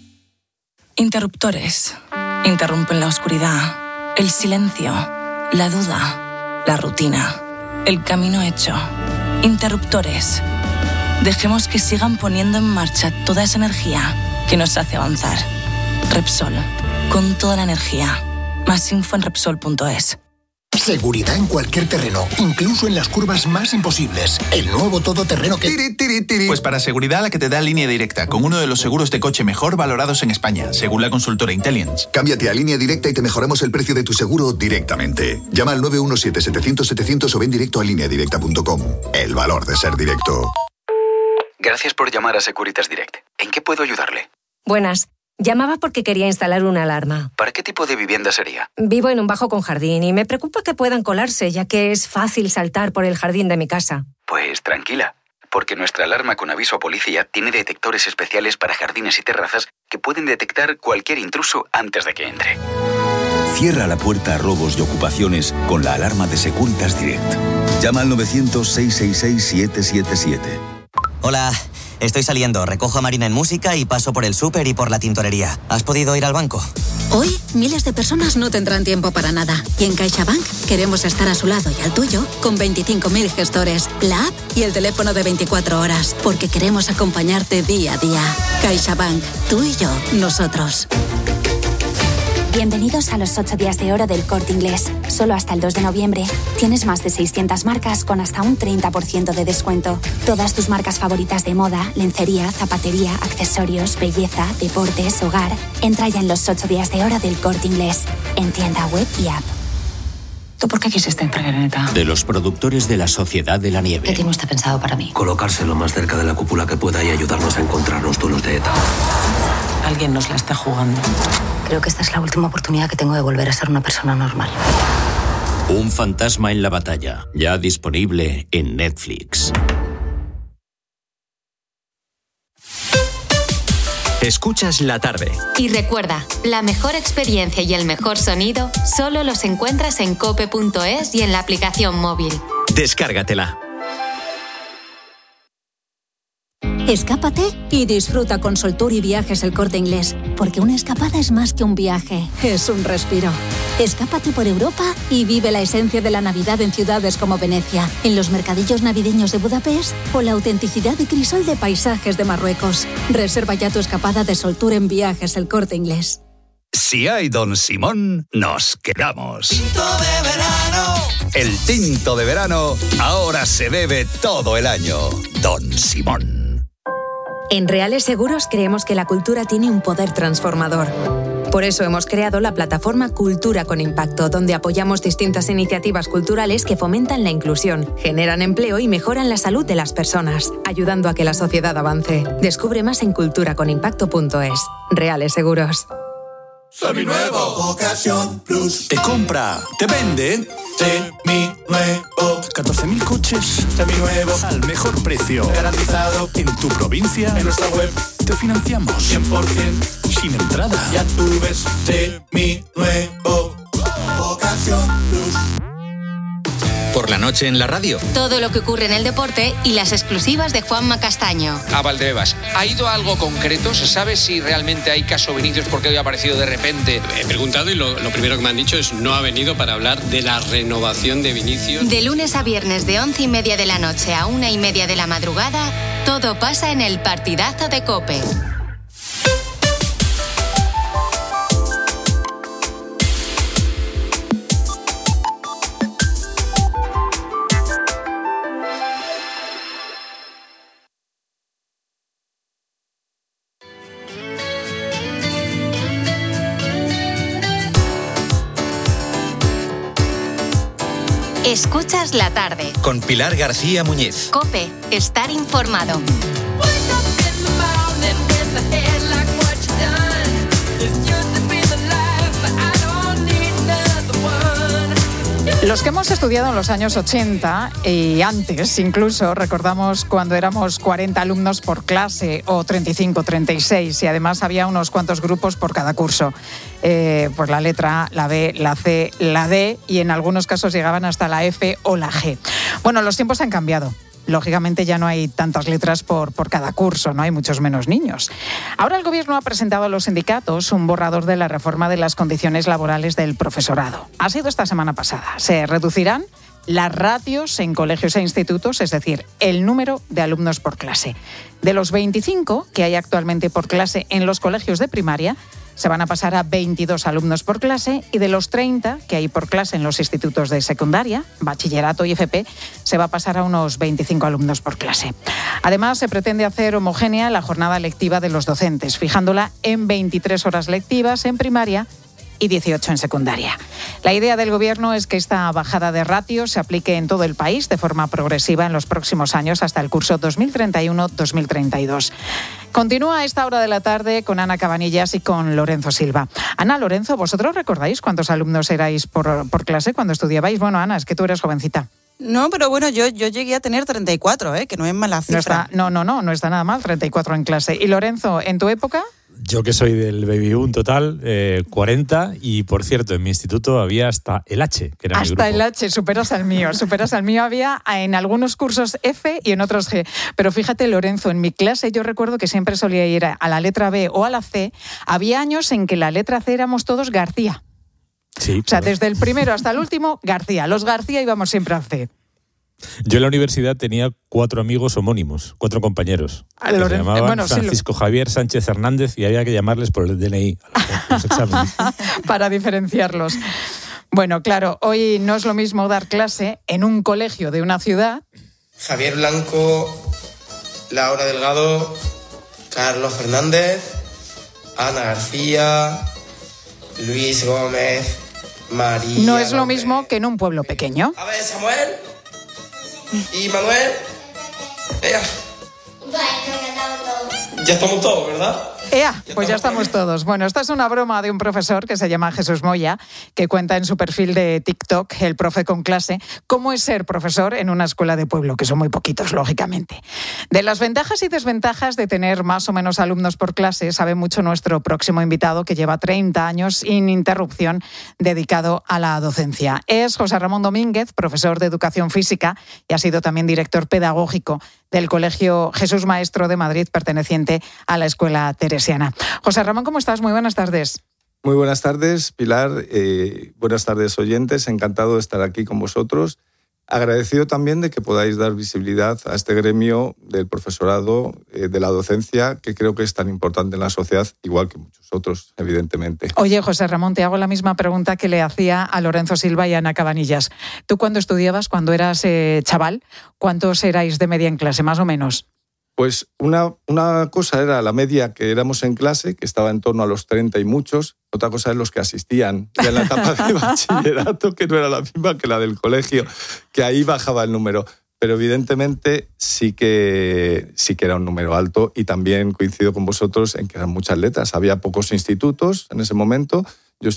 [SPEAKER 23] Interruptores. Interrumpen la oscuridad, el silencio, la duda, la rutina, el camino hecho. Interruptores. Dejemos que sigan poniendo en marcha toda esa energía que nos hace avanzar. Repsol, con toda la energía. Más info en Repsol.es.
[SPEAKER 24] Seguridad en cualquier terreno, incluso en las curvas más imposibles. El nuevo todoterreno que...
[SPEAKER 25] Pues para seguridad la que te da Línea Directa, con uno de los seguros de coche mejor valorados en España, según la consultora Intelliance.
[SPEAKER 24] Cámbiate a Línea Directa y te mejoramos el precio de tu seguro directamente. Llama al 917-700-700 o ven directo a lineadirecta.com. El valor de ser directo.
[SPEAKER 26] Gracias por llamar a Securitas Direct. ¿En qué puedo ayudarle?
[SPEAKER 27] Buenas. Llamaba porque quería instalar una alarma.
[SPEAKER 26] ¿Para qué tipo de vivienda sería?
[SPEAKER 27] Vivo en un bajo con jardín y me preocupa que puedan colarse, ya que es fácil saltar por el jardín de mi casa.
[SPEAKER 26] Pues tranquila, porque nuestra alarma con aviso a policía tiene detectores especiales para jardines y terrazas que pueden detectar cualquier intruso antes de que entre.
[SPEAKER 28] Cierra la puerta a robos y ocupaciones con la alarma de Securitas Direct. Llama al 900-666-777.
[SPEAKER 29] Hola. Estoy saliendo, recojo a Marina en música y paso por el súper y por la tintorería. ¿Has podido ir al banco?
[SPEAKER 30] Hoy, miles de personas no tendrán tiempo para nada. Y en CaixaBank queremos estar a su lado y al tuyo con 25.000 gestores, la app y el teléfono de 24 horas. Porque queremos acompañarte día a día. CaixaBank, tú y yo, nosotros.
[SPEAKER 31] Bienvenidos a los 8 días de oro del Corte Inglés. Solo hasta el 2 de noviembre tienes más de 600 marcas con hasta un 30% de descuento. Todas tus marcas favoritas de moda, lencería, zapatería, accesorios, belleza, deportes, hogar. Entra ya en los 8 días de oro del Corte Inglés. En tienda web y app.
[SPEAKER 32] ¿Tú por qué quisiste entrar en ETA?
[SPEAKER 21] De los productores de la Sociedad de la Nieve.
[SPEAKER 32] ¿Qué tiene usted pensado para mí?
[SPEAKER 33] Colocarse lo más cerca de la cúpula que pueda y ayudarnos a encontrar los duelos de ETA.
[SPEAKER 32] Alguien nos la está jugando. Creo que esta es la última oportunidad que tengo de volver a ser una persona normal.
[SPEAKER 21] Un fantasma en la batalla, ya disponible en Netflix.
[SPEAKER 5] Escuchas la tarde.
[SPEAKER 20] Y recuerda, la mejor experiencia y el mejor sonido solo los encuentras en cope.es y en la aplicación móvil.
[SPEAKER 5] Descárgatela.
[SPEAKER 30] Escápate y disfruta con Soltour y Viajes El Corte Inglés, porque una escapada es más que un viaje, es un respiro. Escápate por Europa y vive la esencia de la Navidad en ciudades como Venecia, en los mercadillos navideños de Budapest o la autenticidad de crisol de paisajes de Marruecos. Reserva ya tu escapada de Soltour en Viajes El Corte Inglés.
[SPEAKER 2] Si hay Don Simón, nos quedamos.
[SPEAKER 3] Tinto de verano.
[SPEAKER 2] El tinto de verano ahora se bebe todo el año. Don Simón.
[SPEAKER 27] En Reales Seguros creemos que la cultura tiene un poder transformador. Por eso hemos creado la plataforma Cultura con Impacto, donde apoyamos distintas iniciativas culturales que fomentan la inclusión, generan empleo y mejoran la salud de las personas, ayudando a que la sociedad avance. Descubre más en culturaconimpacto.es. Reales Seguros.
[SPEAKER 3] Seminuevo. Ocasión Plus.
[SPEAKER 2] Te compra, te vende.
[SPEAKER 3] Seminuevo.
[SPEAKER 2] 14.000 coches
[SPEAKER 3] Seminuevos.
[SPEAKER 2] al mejor precio.
[SPEAKER 3] Garantizado.
[SPEAKER 2] En tu provincia.
[SPEAKER 3] En nuestra web.
[SPEAKER 2] Te financiamos.
[SPEAKER 3] 100%.
[SPEAKER 2] Sin entrada.
[SPEAKER 3] Ya tú ves. Seminuevo. Ocasión Plus.
[SPEAKER 4] Por la noche en la radio.
[SPEAKER 20] Todo lo que ocurre en el deporte y las exclusivas de Juanma Castaño.
[SPEAKER 6] A Valdebebas, ¿ha ido a algo concreto? ¿Se sabe si realmente hay caso Vinicius porque hoy ha aparecido de repente?
[SPEAKER 7] He preguntado y lo primero que me han dicho es no ha venido para hablar de la renovación de Vinicius.
[SPEAKER 20] De lunes a viernes de 11:30 de la noche a 1:30 de la madrugada, todo pasa en el partidazo de COPE. Escuchas la tarde.
[SPEAKER 4] Con Pilar García Muñiz.
[SPEAKER 20] COPE, estar informado.
[SPEAKER 1] Los que hemos estudiado en los años 80 y antes incluso, recordamos cuando éramos 40 alumnos por clase o 35, 36 y además había unos cuantos grupos por cada curso. Pues la letra A, la B, la C, la D y en algunos casos llegaban hasta la F o la G. Bueno, los tiempos han cambiado. Lógicamente ya no hay tantas letras por cada curso, no hay muchos menos niños. Ahora el Gobierno ha presentado a los sindicatos un borrador de la reforma de las condiciones laborales del profesorado. Ha sido esta semana pasada. Se reducirán las ratios en colegios e institutos, es decir, el número de alumnos por clase. De los 25 que hay actualmente por clase en los colegios de primaria, se van a pasar a 22 alumnos por clase y de los 30 que hay por clase en los institutos de secundaria, bachillerato y FP, se va a pasar a unos 25 alumnos por clase. Además, se pretende hacer homogénea la jornada lectiva de los docentes, fijándola en 23 horas lectivas en primaria y 18 en secundaria. La idea del Gobierno es que esta bajada de ratios se aplique en todo el país de forma progresiva en los próximos años hasta el curso 2031-2032. Continúa a esta hora de la tarde con Ana Cabanillas y con Lorenzo Silva. Ana, Lorenzo, ¿vosotros recordáis cuántos alumnos erais por clase cuando estudiabais? Bueno, Ana, es que tú eres jovencita.
[SPEAKER 8] No, pero bueno, yo llegué a tener 34, que no es mala cifra.
[SPEAKER 1] No está nada mal, 34 en clase. ¿Y Lorenzo, en tu época?
[SPEAKER 13] Yo que soy del Baby Boom total, 40 y por cierto, en mi instituto había hasta el H, que era mi grupo.
[SPEAKER 1] Hasta el H, superas al mío. Había en algunos cursos F y en otros G. Pero fíjate, Lorenzo, en mi clase yo recuerdo que siempre solía ir a la letra B o a la C. Había años en que la letra C éramos todos García.
[SPEAKER 13] Sí,
[SPEAKER 1] o sea, desde el primero hasta el último, García. Los García íbamos siempre a C.
[SPEAKER 13] Yo en la universidad tenía 4 amigos homónimos, 4 compañeros. Se llamaban Francisco Javier Sánchez Hernández y había que llamarles por el DNI a los exámenes.
[SPEAKER 1] Para diferenciarlos. Bueno, claro, hoy no es lo mismo dar clase en un colegio de una ciudad.
[SPEAKER 9] Javier Blanco, Laura Delgado, Carlos Fernández, Ana García, Luis Gómez, María...
[SPEAKER 1] No es lo mismo que en un pueblo pequeño.
[SPEAKER 9] A ver, Samuel... ¿Y Manuel? Ea. Ya estamos todos, ¿verdad?
[SPEAKER 1] Pues ya estamos todos. Bueno, esta es una broma de un profesor que se llama Jesús Moya, que cuenta en su perfil de TikTok, El Profe con Clase, cómo es ser profesor en una escuela de pueblo, que son muy poquitos, lógicamente. De las ventajas y desventajas de tener más o menos alumnos por clase sabe mucho nuestro próximo invitado, que lleva 30 años sin interrupción dedicado a la docencia. Es José Ramón Domínguez, profesor de Educación Física y ha sido también director pedagógico del Colegio Jesús Maestro de Madrid, perteneciente a la Escuela Teresiana. José Ramón, ¿cómo estás? Muy buenas tardes.
[SPEAKER 10] Muy buenas tardes, Pilar. Buenas tardes, oyentes. Encantado de estar aquí con vosotros. Agradecido también de que podáis dar visibilidad a este gremio del profesorado, de la docencia, que creo que es tan importante en la sociedad, igual que muchos otros, evidentemente.
[SPEAKER 1] Oye, José Ramón, te hago la misma pregunta que le hacía a Lorenzo Silva y a Ana Cabanillas. Tú cuando estudiabas, cuando eras chaval, ¿cuántos erais de media en clase, más o menos?
[SPEAKER 10] Pues una cosa era la media que éramos en clase, que estaba en torno a los 30 y muchos. Otra cosa es los que asistían ya en la etapa de bachillerato, que no era la misma que la del colegio, que ahí bajaba el número. Pero evidentemente sí que era un número alto, y también coincido con vosotros en que eran muchas letras. Había pocos institutos en ese momento. Yo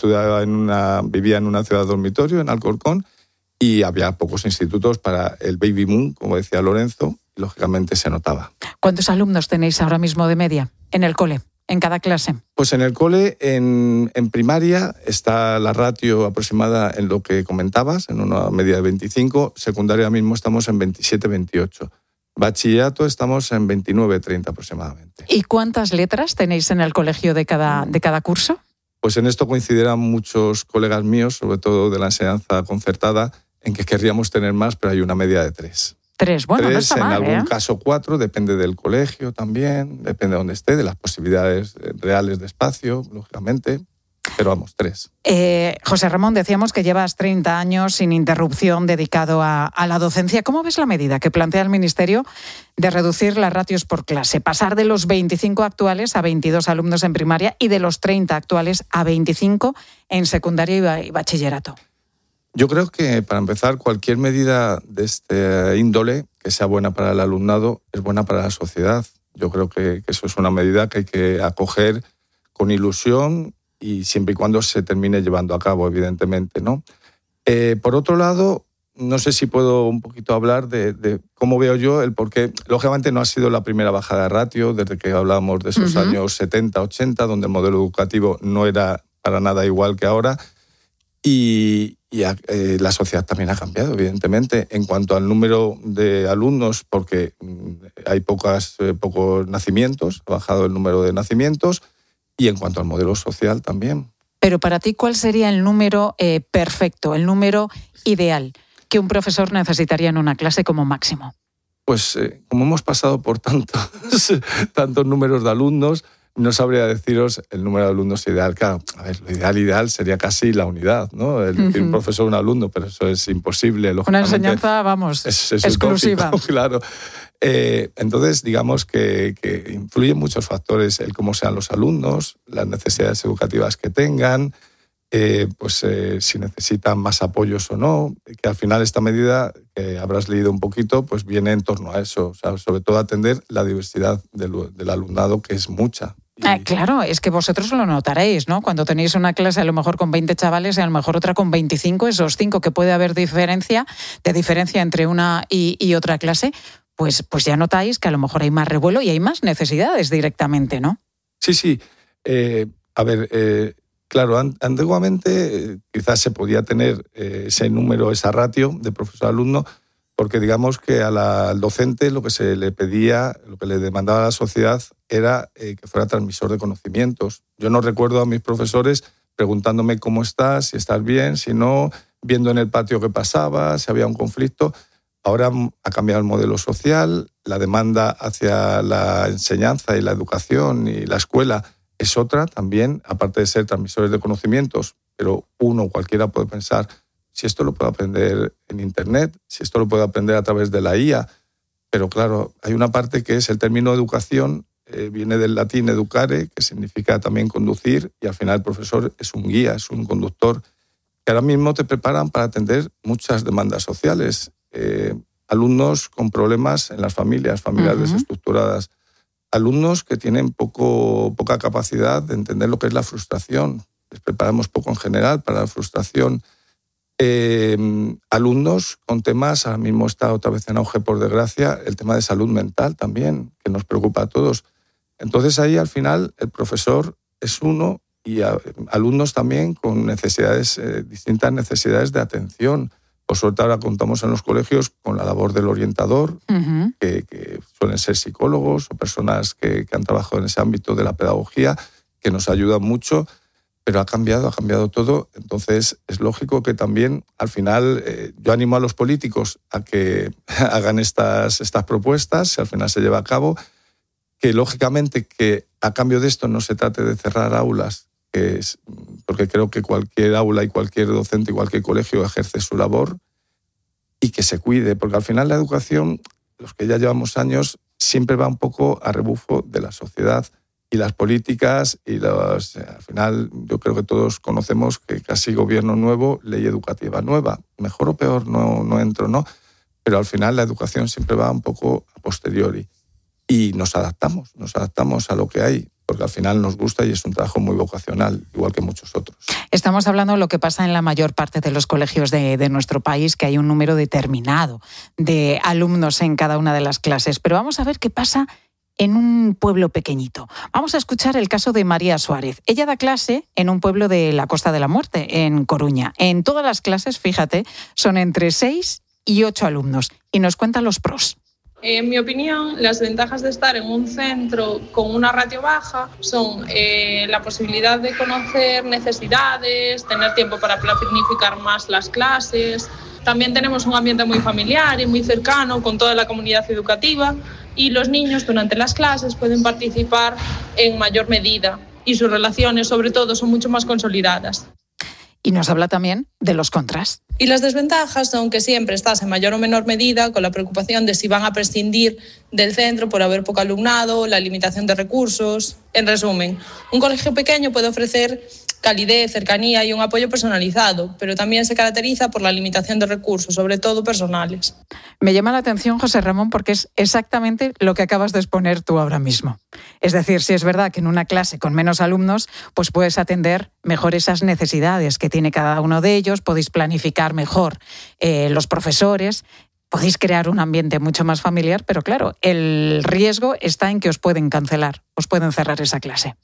[SPEAKER 10] vivía en una ciudad dormitorio, en Alcorcón, y había pocos institutos para el baby boom, como decía Lorenzo, y lógicamente se notaba.
[SPEAKER 1] ¿Cuántos alumnos tenéis ahora mismo de media en el cole, en cada clase?
[SPEAKER 10] Pues en el cole, en primaria, está la ratio aproximada en lo que comentabas, en una media de 25. Secundaria mismo estamos en 27-28. Bachillerato estamos en 29-30 aproximadamente.
[SPEAKER 1] ¿Y cuántas letras tenéis en el colegio de cada curso?
[SPEAKER 10] Pues en esto coincidirán muchos colegas míos, sobre todo de la enseñanza concertada, en que querríamos tener más, pero hay una media de 3.
[SPEAKER 1] 3, bueno,
[SPEAKER 10] 3,
[SPEAKER 1] no está mal,
[SPEAKER 10] en algún caso 4, depende del colegio también, depende de dónde esté, de las posibilidades reales de espacio, lógicamente, pero vamos, 3.
[SPEAKER 1] José Ramón, decíamos que llevas 30 años sin interrupción dedicado a la docencia. ¿Cómo ves la medida que plantea el Ministerio de reducir las ratios por clase? Pasar de los 25 actuales a 22 alumnos en primaria y de los 30 actuales a 25 en secundaria y bachillerato.
[SPEAKER 10] Yo creo que, para empezar, cualquier medida de este índole que sea buena para el alumnado es buena para la sociedad. Yo creo que eso es una medida que hay que acoger con ilusión y siempre y cuando se termine llevando a cabo, evidentemente, ¿no? Por otro lado, no sé si puedo un poquito hablar de cómo veo yo el porqué. Lógicamente no ha sido la primera bajada de ratio desde que hablábamos de esos años 70, 80, donde el modelo educativo no era para nada igual que ahora. Y la sociedad también ha cambiado, evidentemente, en cuanto al número de alumnos, porque hay pocos nacimientos, ha bajado el número de nacimientos, y en cuanto al modelo social también.
[SPEAKER 1] Pero para ti, ¿cuál sería el número perfecto, el número ideal que un profesor necesitaría en una clase como máximo?
[SPEAKER 10] Pues como hemos pasado por tantos números de alumnos, no sabría deciros el número de alumnos ideal. Claro, a ver, lo ideal sería casi la unidad, ¿no? El decir un profesor, un alumno, pero eso es imposible.
[SPEAKER 1] Una enseñanza, vamos,
[SPEAKER 10] es
[SPEAKER 1] exclusiva.
[SPEAKER 10] Utópico, claro. Entonces, digamos que influyen muchos factores, el cómo sean los alumnos, las necesidades educativas que tengan, si necesitan más apoyos o no, que al final esta medida, que habrás leído un poquito, pues viene en torno a eso, o sea, sobre todo atender la diversidad del alumnado, que es mucha.
[SPEAKER 1] Claro, es que vosotros lo notaréis, ¿no? Cuando tenéis una clase a lo mejor con 20 chavales y a lo mejor otra con 25, esos 5 que puede haber diferencia entre una y otra clase, pues ya notáis que a lo mejor hay más revuelo y hay más necesidades directamente, ¿no?
[SPEAKER 10] Sí. Claro, antiguamente quizás se podía tener ese número, esa ratio de profesor-alumno, porque digamos que al docente lo que se le pedía, lo que le demandaba a la sociedad era que fuera transmisor de conocimientos. Yo no recuerdo a mis profesores preguntándome cómo estás, si estás bien, si no, viendo en el patio qué pasaba, si había un conflicto. Ahora ha cambiado el modelo social, la demanda hacia la enseñanza y la educación y la escuela es otra también, aparte de ser transmisores de conocimientos, pero cualquiera puede pensar, si esto lo puedo aprender en Internet, si esto lo puedo aprender a través de la IA, pero claro, hay una parte que es el término educación, viene del latín educare, que significa también conducir, y al final el profesor es un guía, es un conductor, que ahora mismo te preparan para atender muchas demandas sociales, alumnos con problemas en las familias desestructuradas, alumnos que tienen poca capacidad de entender lo que es la frustración, les preparamos poco en general para la frustración, alumnos con temas, ahora mismo está otra vez en auge por desgracia, el tema de salud mental también, que nos preocupa a todos. Entonces ahí al final el profesor es uno y alumnos también con distintas necesidades de atención, Por suerte ahora contamos en los colegios con la labor del orientador, que suelen ser psicólogos o personas que han trabajado en ese ámbito de la pedagogía, que nos ayudan mucho, pero ha cambiado todo. Entonces es lógico que también al final yo animo a los políticos a que hagan estas propuestas, si al final se lleva a cabo, que lógicamente que a cambio de esto no se trate de cerrar aulas, porque creo que cualquier aula y cualquier docente y cualquier colegio ejerce su labor, y que se cuide, porque al final la educación, los que ya llevamos años, siempre va un poco a rebufo de la sociedad y las políticas, al final yo creo que todos conocemos que casi gobierno nuevo, ley educativa nueva. Mejor o peor no entro, ¿no? Pero al final la educación siempre va un poco a posteriori. Y nos adaptamos a lo que hay, porque al final nos gusta y es un trabajo muy vocacional, igual que muchos otros.
[SPEAKER 1] Estamos hablando de lo que pasa en la mayor parte de los colegios de nuestro país, que hay un número determinado de alumnos en cada una de las clases. Pero vamos a ver qué pasa en un pueblo pequeñito. Vamos a escuchar el caso de María Suárez. Ella da clase en un pueblo de la Costa de la Muerte, en Coruña. En todas las clases, fíjate, son entre 6 y 8 alumnos. Y nos cuenta los pros.
[SPEAKER 11] En mi opinión, las ventajas de estar en un centro con una ratio baja son la posibilidad de conocer necesidades, tener tiempo para planificar más las clases. También tenemos un ambiente muy familiar y muy cercano con toda la comunidad educativa, y los niños durante las clases pueden participar en mayor medida y sus relaciones, sobre todo, son mucho más consolidadas.
[SPEAKER 1] Y nos habla también de los contras.
[SPEAKER 11] Y las desventajas son que siempre estás en mayor o menor medida con la preocupación de si van a prescindir del centro por haber poco alumnado, la limitación de recursos. En resumen, un colegio pequeño puede ofrecer calidez, cercanía y un apoyo personalizado, pero también se caracteriza por la limitación de recursos, sobre todo personales.
[SPEAKER 1] Me llama la atención, José Ramón, porque es exactamente lo que acabas de exponer tú ahora mismo. Es decir, si es verdad que en una clase con menos alumnos, pues puedes atender mejor esas necesidades que tiene cada uno de ellos, podéis planificar mejor los profesores, podéis crear un ambiente mucho más familiar, pero claro, el riesgo está en que os pueden cancelar, os pueden cerrar esa clase.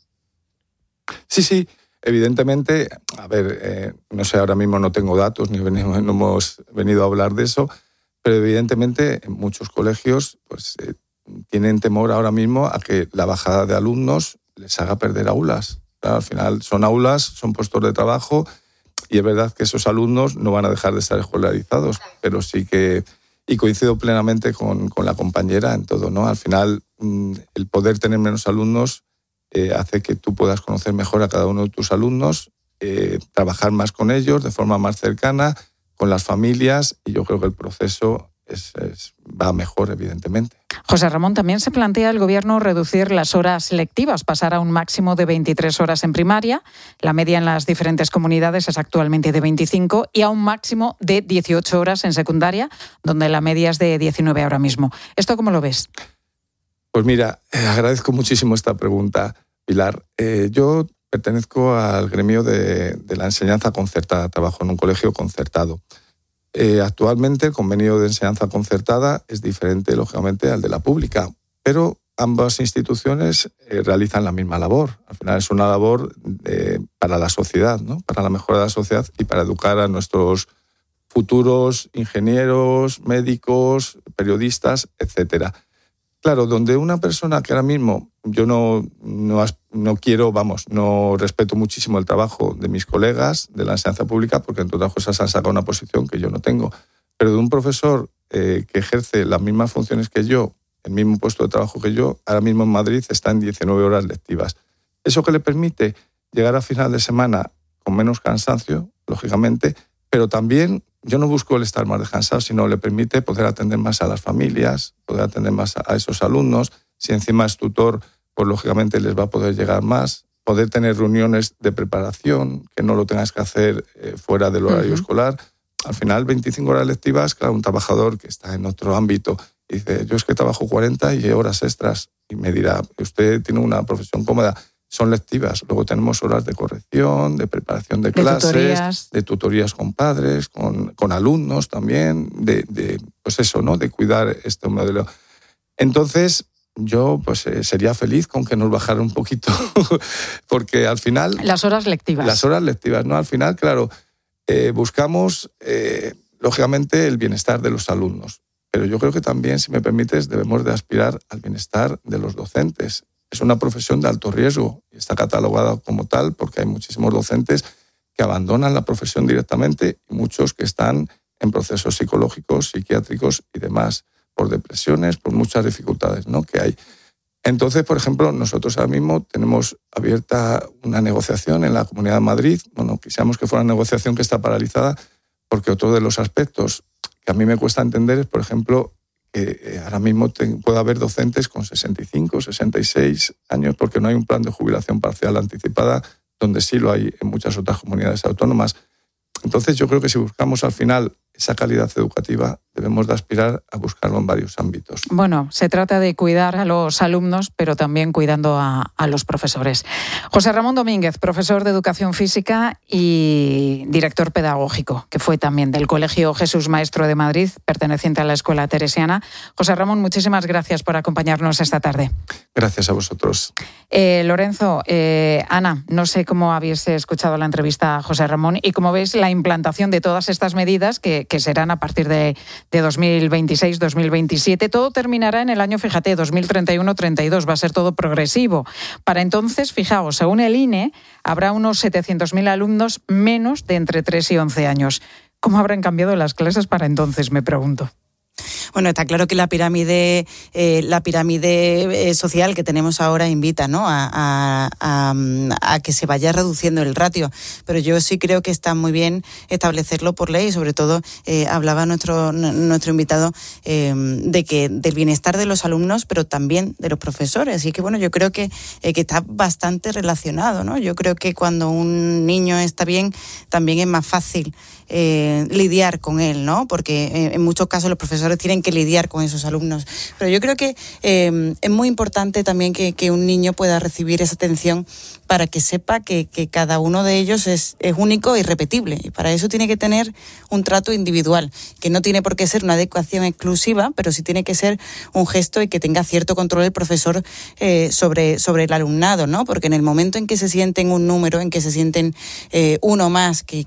[SPEAKER 10] Sí. Evidentemente, a ver, no sé, ahora mismo no tengo datos, no hemos venido a hablar de eso, pero evidentemente en muchos colegios pues, tienen temor ahora mismo a que la bajada de alumnos les haga perder aulas. Claro, al final son aulas, son puestos de trabajo, y es verdad que esos alumnos no van a dejar de estar escolarizados, pero sí que, y coincido plenamente con la compañera en todo, ¿no? Al final, el poder tener menos alumnos hace que tú puedas conocer mejor a cada uno de tus alumnos, trabajar más con ellos de forma más cercana, con las familias, y yo creo que el proceso va mejor, evidentemente.
[SPEAKER 1] José Ramón, también se plantea el Gobierno reducir las horas lectivas, pasar a un máximo de 23 horas en primaria, la media en las diferentes comunidades es actualmente de 25, y a un máximo de 18 horas en secundaria, donde la media es de 19 ahora mismo. ¿Esto cómo lo ves?
[SPEAKER 10] Pues mira, agradezco muchísimo esta pregunta, Pilar. Yo pertenezco al gremio de la enseñanza concertada, trabajo en un colegio concertado. Actualmente el convenio de enseñanza concertada es diferente, lógicamente, al de la pública, pero ambas instituciones realizan la misma labor. Al final es una labor para la sociedad, ¿no? Para la mejora de la sociedad y para educar a nuestros futuros ingenieros, médicos, periodistas, etcétera. Claro, donde una persona que ahora mismo yo no respeto muchísimo el trabajo de mis colegas de la enseñanza pública, porque entre otras cosas han sacado una posición que yo no tengo, pero de un profesor que ejerce las mismas funciones que yo, el mismo puesto de trabajo que yo, ahora mismo en Madrid está en 19 horas lectivas. Eso que le permite llegar a final de semana con menos cansancio, lógicamente, pero también yo no busco el estar más descansado, sino le permite poder atender más a las familias, poder atender más a esos alumnos. Si encima es tutor, pues lógicamente les va a poder llegar más, poder tener reuniones de preparación, que no lo tengas que hacer fuera del horario escolar. Al final, 25 horas lectivas, claro, un trabajador que está en otro ámbito dice, yo es que trabajo 40 y horas extras, y me dirá, usted tiene una profesión cómoda. Son lectivas. Luego tenemos horas de corrección, de preparación de clases, de tutorías con padres, con alumnos también, pues eso, ¿no? De cuidar este modelo. Entonces, yo pues sería feliz con que nos bajara un poquito, porque al final...
[SPEAKER 1] Las horas lectivas.
[SPEAKER 10] Las horas lectivas, ¿no? Al final, claro, buscamos lógicamente, el bienestar de los alumnos. Pero yo creo que también, si me permites, debemos de aspirar al bienestar de los docentes. Es una profesión de alto riesgo y está catalogada como tal porque hay muchísimos docentes que abandonan la profesión directamente y muchos que están en procesos psicológicos, psiquiátricos y demás, por depresiones, por muchas dificultades, ¿no?, que hay. Entonces, por ejemplo, nosotros ahora mismo tenemos abierta una negociación en la Comunidad de Madrid. Bueno, quisiéramos que fuera una negociación que está paralizada porque otro de los aspectos que a mí me cuesta entender es, por ejemplo, que ahora mismo puede haber docentes con 65, 66 años porque no hay un plan de jubilación parcial anticipada, donde sí lo hay en muchas otras comunidades autónomas. Entonces, yo creo que si buscamos al final esa calidad educativa, debemos de aspirar a buscarlo en varios ámbitos.
[SPEAKER 1] Bueno, se trata de cuidar a los alumnos, pero también cuidando a los profesores. José Ramón Domínguez, profesor de Educación Física y director pedagógico, que fue también del Colegio Jesús Maestro de Madrid, perteneciente a la Escuela Teresiana. José Ramón, muchísimas gracias por acompañarnos esta tarde.
[SPEAKER 10] Gracias a vosotros.
[SPEAKER 1] Lorenzo, Ana, no sé cómo habéis escuchado la entrevista a José Ramón y cómo veis la implantación de todas estas medidas que serán a partir de 2026-2027. Todo terminará en el año, fíjate, 2031-32. Va a ser todo progresivo. Para entonces, fijaos, según el INE, habrá unos 700.000 alumnos menos de entre 3 y 11 años. ¿Cómo habrán cambiado las clases para entonces, me pregunto?
[SPEAKER 8] Bueno, está claro que la pirámide social que tenemos ahora invita, ¿no?, a que se vaya reduciendo el ratio, pero yo sí creo que está muy bien establecerlo por ley. Sobre todo hablaba nuestro invitado del bienestar de los alumnos, pero también de los profesores. Así que bueno, yo creo que está bastante relacionado, ¿no? Yo creo que cuando un niño está bien, también es más fácil lidiar con él, ¿no? Porque en muchos casos los profesores tienen que lidiar con esos alumnos. Pero yo creo que es muy importante también que un niño pueda recibir esa atención para que sepa que cada uno de ellos es único e irrepetible. Y para eso tiene que tener un trato individual, que no tiene por qué ser una adecuación exclusiva, pero sí tiene que ser un gesto y que tenga cierto control el profesor sobre el alumnado, ¿no? Porque en el momento en que se sienten un número, en que se sienten uno más, que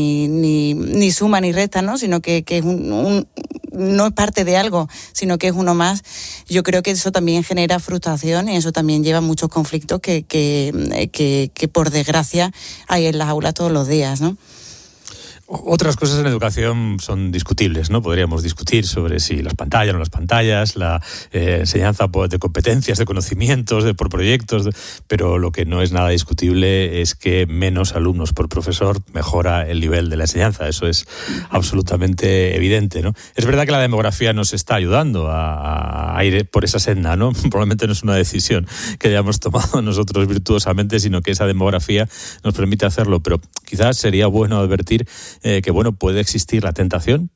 [SPEAKER 8] ni suma ni resta, ¿no?, sino que es no es parte de algo, sino que es uno más, yo creo que eso también genera frustración y eso también lleva a muchos conflictos que por desgracia hay en las aulas todos los días, ¿no?
[SPEAKER 13] Otras cosas en educación son discutibles, ¿no? Podríamos discutir sobre si las pantallas o no las pantallas, la enseñanza de competencias, de conocimientos, por proyectos, pero lo que no es nada discutible es que menos alumnos por profesor mejora el nivel de la enseñanza. Eso es absolutamente evidente, ¿no? Es verdad que la demografía nos está ayudando a ir por esa senda, ¿no? Probablemente no es una decisión que hayamos tomado nosotros virtuosamente, sino que esa demografía nos permite hacerlo, pero quizás sería bueno advertir que bueno, puede existir la tentación,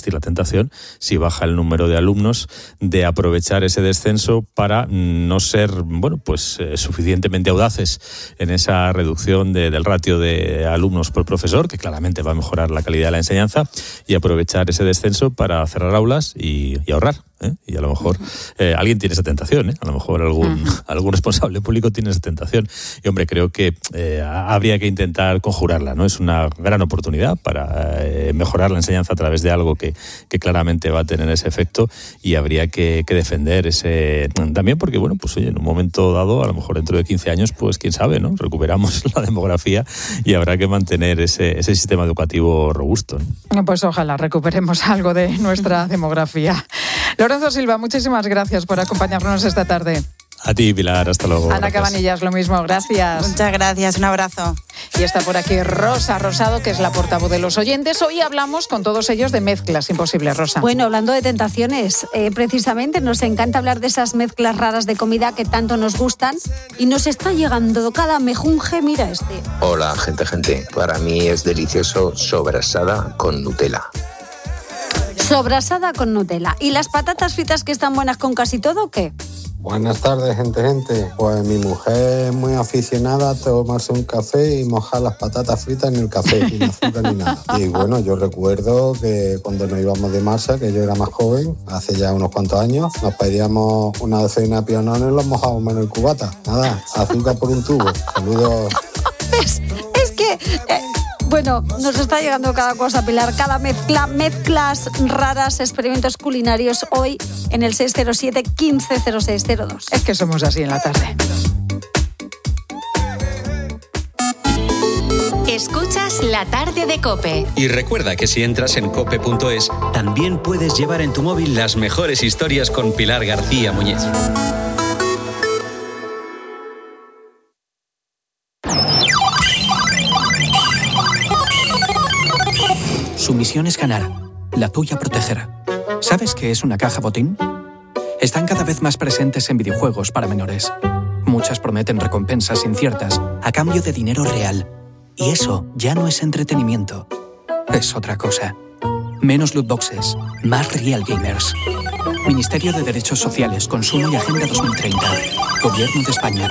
[SPEAKER 13] si baja el número de alumnos, de aprovechar ese descenso para no ser, bueno, pues suficientemente audaces en esa reducción del ratio de alumnos por profesor, que claramente va a mejorar la calidad de la enseñanza, y aprovechar ese descenso para cerrar aulas y ahorrar. Y a lo mejor alguien tiene esa tentación, a lo mejor algún responsable público tiene esa tentación. Y hombre, creo que habría que intentar conjurarla, ¿no? Es una gran oportunidad para mejorar la enseñanza a través de algo que claramente va a tener ese efecto, y habría que defender ese también, porque bueno, pues oye, en un momento dado, a lo mejor dentro de 15 años, pues quién sabe, ¿no? Recuperamos la demografía y habrá que mantener ese sistema educativo robusto, ¿no?
[SPEAKER 1] Pues ojalá recuperemos algo de nuestra demografía. Lorenzo Silva, muchísimas gracias por acompañarnos esta tarde.
[SPEAKER 13] A ti, Pilar, hasta luego.
[SPEAKER 1] Ana Cabanillas, lo mismo, gracias.
[SPEAKER 8] Muchas gracias, un abrazo.
[SPEAKER 1] Y está por aquí Rosa Rosado, que es la portavoz de los oyentes. Hoy hablamos con todos ellos de mezclas imposibles, Rosa.
[SPEAKER 12] Bueno, hablando de tentaciones, precisamente nos encanta hablar de esas mezclas raras de comida que tanto nos gustan, y nos está llegando cada mejunje, mira este.
[SPEAKER 14] Hola, gente. Para mí es delicioso sobrasada con Nutella.
[SPEAKER 12] Sobrasada con Nutella. ¿Y las patatas fritas que están buenas con casi todo o qué?
[SPEAKER 15] Buenas tardes, gente. Pues mi mujer es muy aficionada a tomarse un café y mojar las patatas fritas en el café, sin azúcar ni nada. Y bueno, yo recuerdo que cuando nos íbamos de marcha, que yo era más joven, hace ya unos cuantos años, nos pedíamos una docena de pionones y los mojábamos en el cubata. Nada, azúcar por un tubo. Saludos.
[SPEAKER 12] Es que... Bueno, nos está llegando cada cosa, Pilar, cada mezclas raras, experimentos culinarios hoy en el 607-150602.
[SPEAKER 1] Es que somos así en la tarde.
[SPEAKER 20] Escuchas La Tarde de COPE.
[SPEAKER 4] Y recuerda que si entras en cope.es, también puedes llevar en tu móvil las mejores historias con Pilar García Muñiz.
[SPEAKER 16] Su misión es ganar, la tuya proteger. ¿Sabes qué es una caja botín? Están cada vez más presentes en videojuegos para menores. Muchas prometen recompensas inciertas a cambio de dinero real. Y eso ya no es entretenimiento, es otra cosa. Menos loot boxes, más real gamers. Ministerio de Derechos Sociales, Consumo y Agenda 2030. Gobierno de España.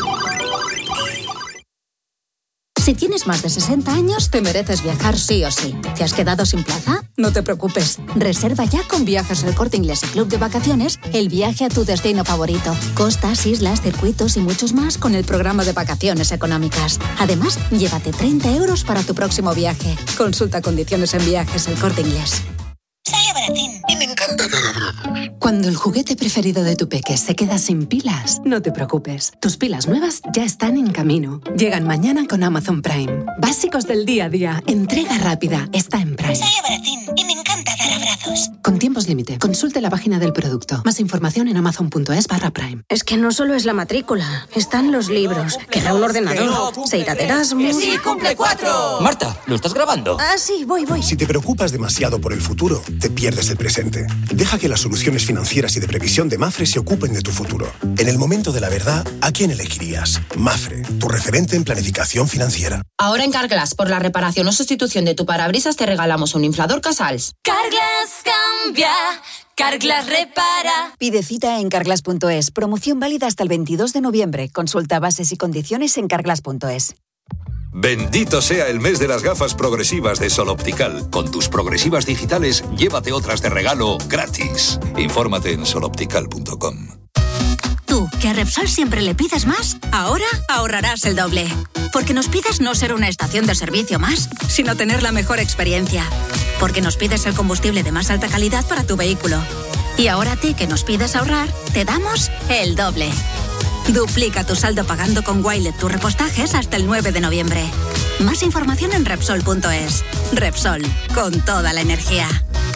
[SPEAKER 30] Si tienes más de 60 años, te mereces viajar sí o sí. ¿Te has quedado sin plaza? No te preocupes. Reserva ya con Viajes El Corte Inglés y Club de Vacaciones el viaje a tu destino favorito. Costas, islas, circuitos y muchos más con el programa de vacaciones económicas. Además, llévate 30 euros para tu próximo viaje. Consulta condiciones en Viajes El Corte Inglés.
[SPEAKER 17] Soy Baratín y me encanta dar abrazos. Cuando el juguete preferido de tu peque se queda sin pilas, no te preocupes. Tus pilas nuevas ya están en camino. Llegan mañana con Amazon Prime. Básicos del día a día. Entrega rápida. Está en Prime. Soy Baratín y me encanta dar abrazos. Con tiempos límite. Consulte la página del producto. Más información en amazon.es/Prime.
[SPEAKER 12] Es que no solo es la matrícula. Están los libros. Queda un ordenador. Se irá de Erasmus.
[SPEAKER 17] ¡Sí, cumple 4!
[SPEAKER 4] Marta, ¿lo estás grabando?
[SPEAKER 12] Ah, sí, voy.
[SPEAKER 18] Si te preocupas demasiado por el futuro, te pierdes el presente. Deja que las soluciones financieras y de previsión de Mafre se ocupen de tu futuro. En el momento de la verdad, ¿a quién elegirías? Mafre, tu referente en planificación financiera.
[SPEAKER 19] Ahora en Carglass, por la reparación o sustitución de tu parabrisas, te regalamos un inflador Casals.
[SPEAKER 17] Carglass cambia, Carglass repara.
[SPEAKER 22] Pide cita en carglass.es. Promoción válida hasta el 22 de noviembre. Consulta bases y condiciones en carglass.es.
[SPEAKER 2] Bendito sea el mes de las gafas progresivas de Sol Optical. Con tus progresivas digitales, llévate otras de regalo gratis. Infórmate en soloptical.com.
[SPEAKER 30] Tú, que a Repsol siempre le pides más, ahora ahorrarás el doble. Porque nos pides no ser una estación de servicio más, sino tener la mejor experiencia. Porque nos pides el combustible de más alta calidad para tu vehículo. Y ahora a ti, que nos pides ahorrar, te damos el doble. Duplica tu saldo pagando con Wilet tus repostajes hasta el 9 de noviembre. Más información en Repsol.es. Repsol, con toda la energía.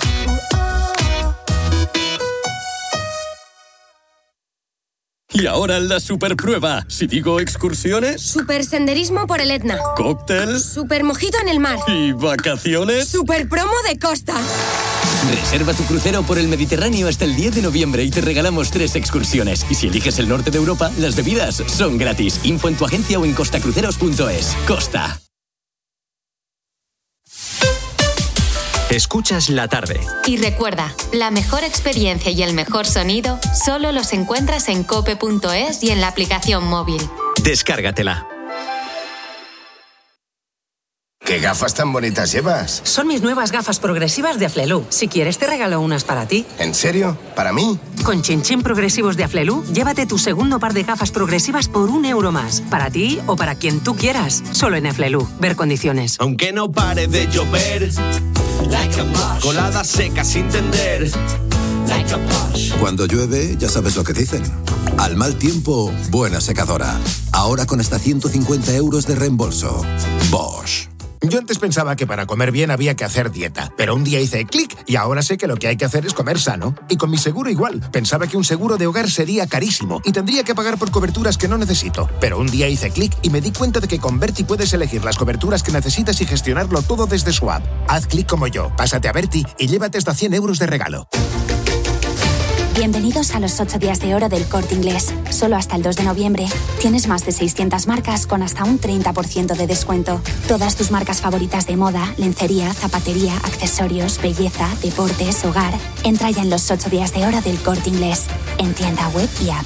[SPEAKER 23] Y ahora la superprueba. Si digo excursiones...
[SPEAKER 24] Super senderismo por el Etna.
[SPEAKER 23] Cóctel.
[SPEAKER 24] Super mojito en el mar.
[SPEAKER 23] Y vacaciones.
[SPEAKER 24] Super promo de costa.
[SPEAKER 25] Reserva tu crucero por el Mediterráneo hasta el 10 de noviembre y te regalamos 3 excursiones. Y si eliges el norte de Europa, las bebidas son gratis. Info en tu agencia o en costacruceros.es. Costa.
[SPEAKER 4] Escuchas La Tarde.
[SPEAKER 20] Y recuerda, la mejor experiencia y el mejor sonido solo los encuentras en cope.es y en la aplicación móvil.
[SPEAKER 4] Descárgatela.
[SPEAKER 26] ¿Qué gafas tan bonitas llevas?
[SPEAKER 28] Son mis nuevas gafas progresivas de Aflelu. Si quieres te regalo unas para ti.
[SPEAKER 26] ¿En serio? ¿Para mí?
[SPEAKER 28] Con Chin progresivos de Aflelu, llévate tu segundo par de gafas progresivas por €1 más. Para ti o para quien tú quieras. Solo en Aflelu. Ver condiciones.
[SPEAKER 29] Aunque no pare de llover, colada seca sin tender.
[SPEAKER 31] Cuando llueve, ya sabes lo que dicen. Al mal tiempo, buena secadora. Ahora con hasta 150 euros de reembolso. Bosch.
[SPEAKER 33] Yo antes pensaba que para comer bien había que hacer dieta, pero un día hice clic y ahora sé que lo que hay que hacer es comer sano. Y con mi seguro igual. Pensaba que un seguro de hogar sería carísimo y tendría que pagar por coberturas que no necesito. Pero un día hice clic y me di cuenta de que con Berti puedes elegir las coberturas que necesitas y gestionarlo todo desde su app. Haz clic como yo, pásate a Berti y llévate hasta 100 euros de regalo.
[SPEAKER 30] Bienvenidos a los 8 días de oro del Corte Inglés. Solo hasta el 2 de noviembre tienes más de 600 marcas con hasta un 30% de descuento. Todas tus marcas favoritas de moda, lencería, zapatería, accesorios, belleza, deportes, hogar. Entra ya en los 8 días de oro del Corte Inglés. En tienda web y app.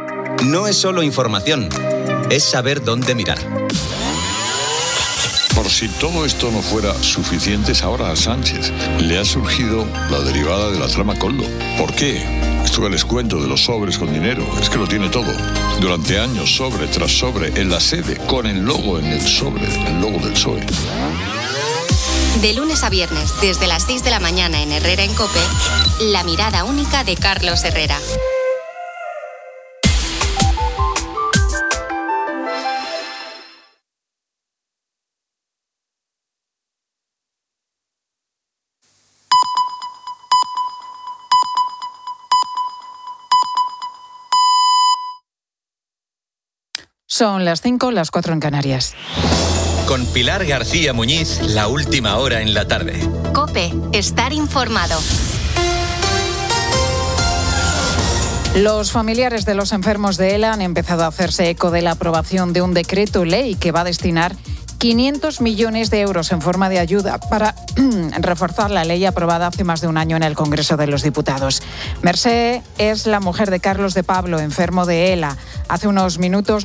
[SPEAKER 4] No es solo información, es saber dónde mirar.
[SPEAKER 3] si todo esto no fuera suficiente, ahora a Sánchez le ha surgido la derivada de la trama Coldo. ¿Por qué? Esto que les cuento de los sobres con dinero, es que lo tiene todo. Durante años, sobre tras sobre, en la sede, con el logo en el sobre, el logo del PSOE.
[SPEAKER 20] De lunes a viernes, desde las 6 de la mañana en Herrera en COPE, la mirada única de Carlos Herrera.
[SPEAKER 1] Son las 5, las 4 en Canarias.
[SPEAKER 4] Con Pilar García Muñiz, la última hora en la tarde.
[SPEAKER 20] COPE, estar informado.
[SPEAKER 1] Los familiares de los enfermos de ELA han empezado a hacerse eco de la aprobación de un decreto ley que va a destinar 500 millones de euros en forma de ayuda para reforzar la ley aprobada hace más de un año en el Congreso de los Diputados. Mercé es la mujer de Carlos de Pablo, enfermo de ELA. Hace unos minutos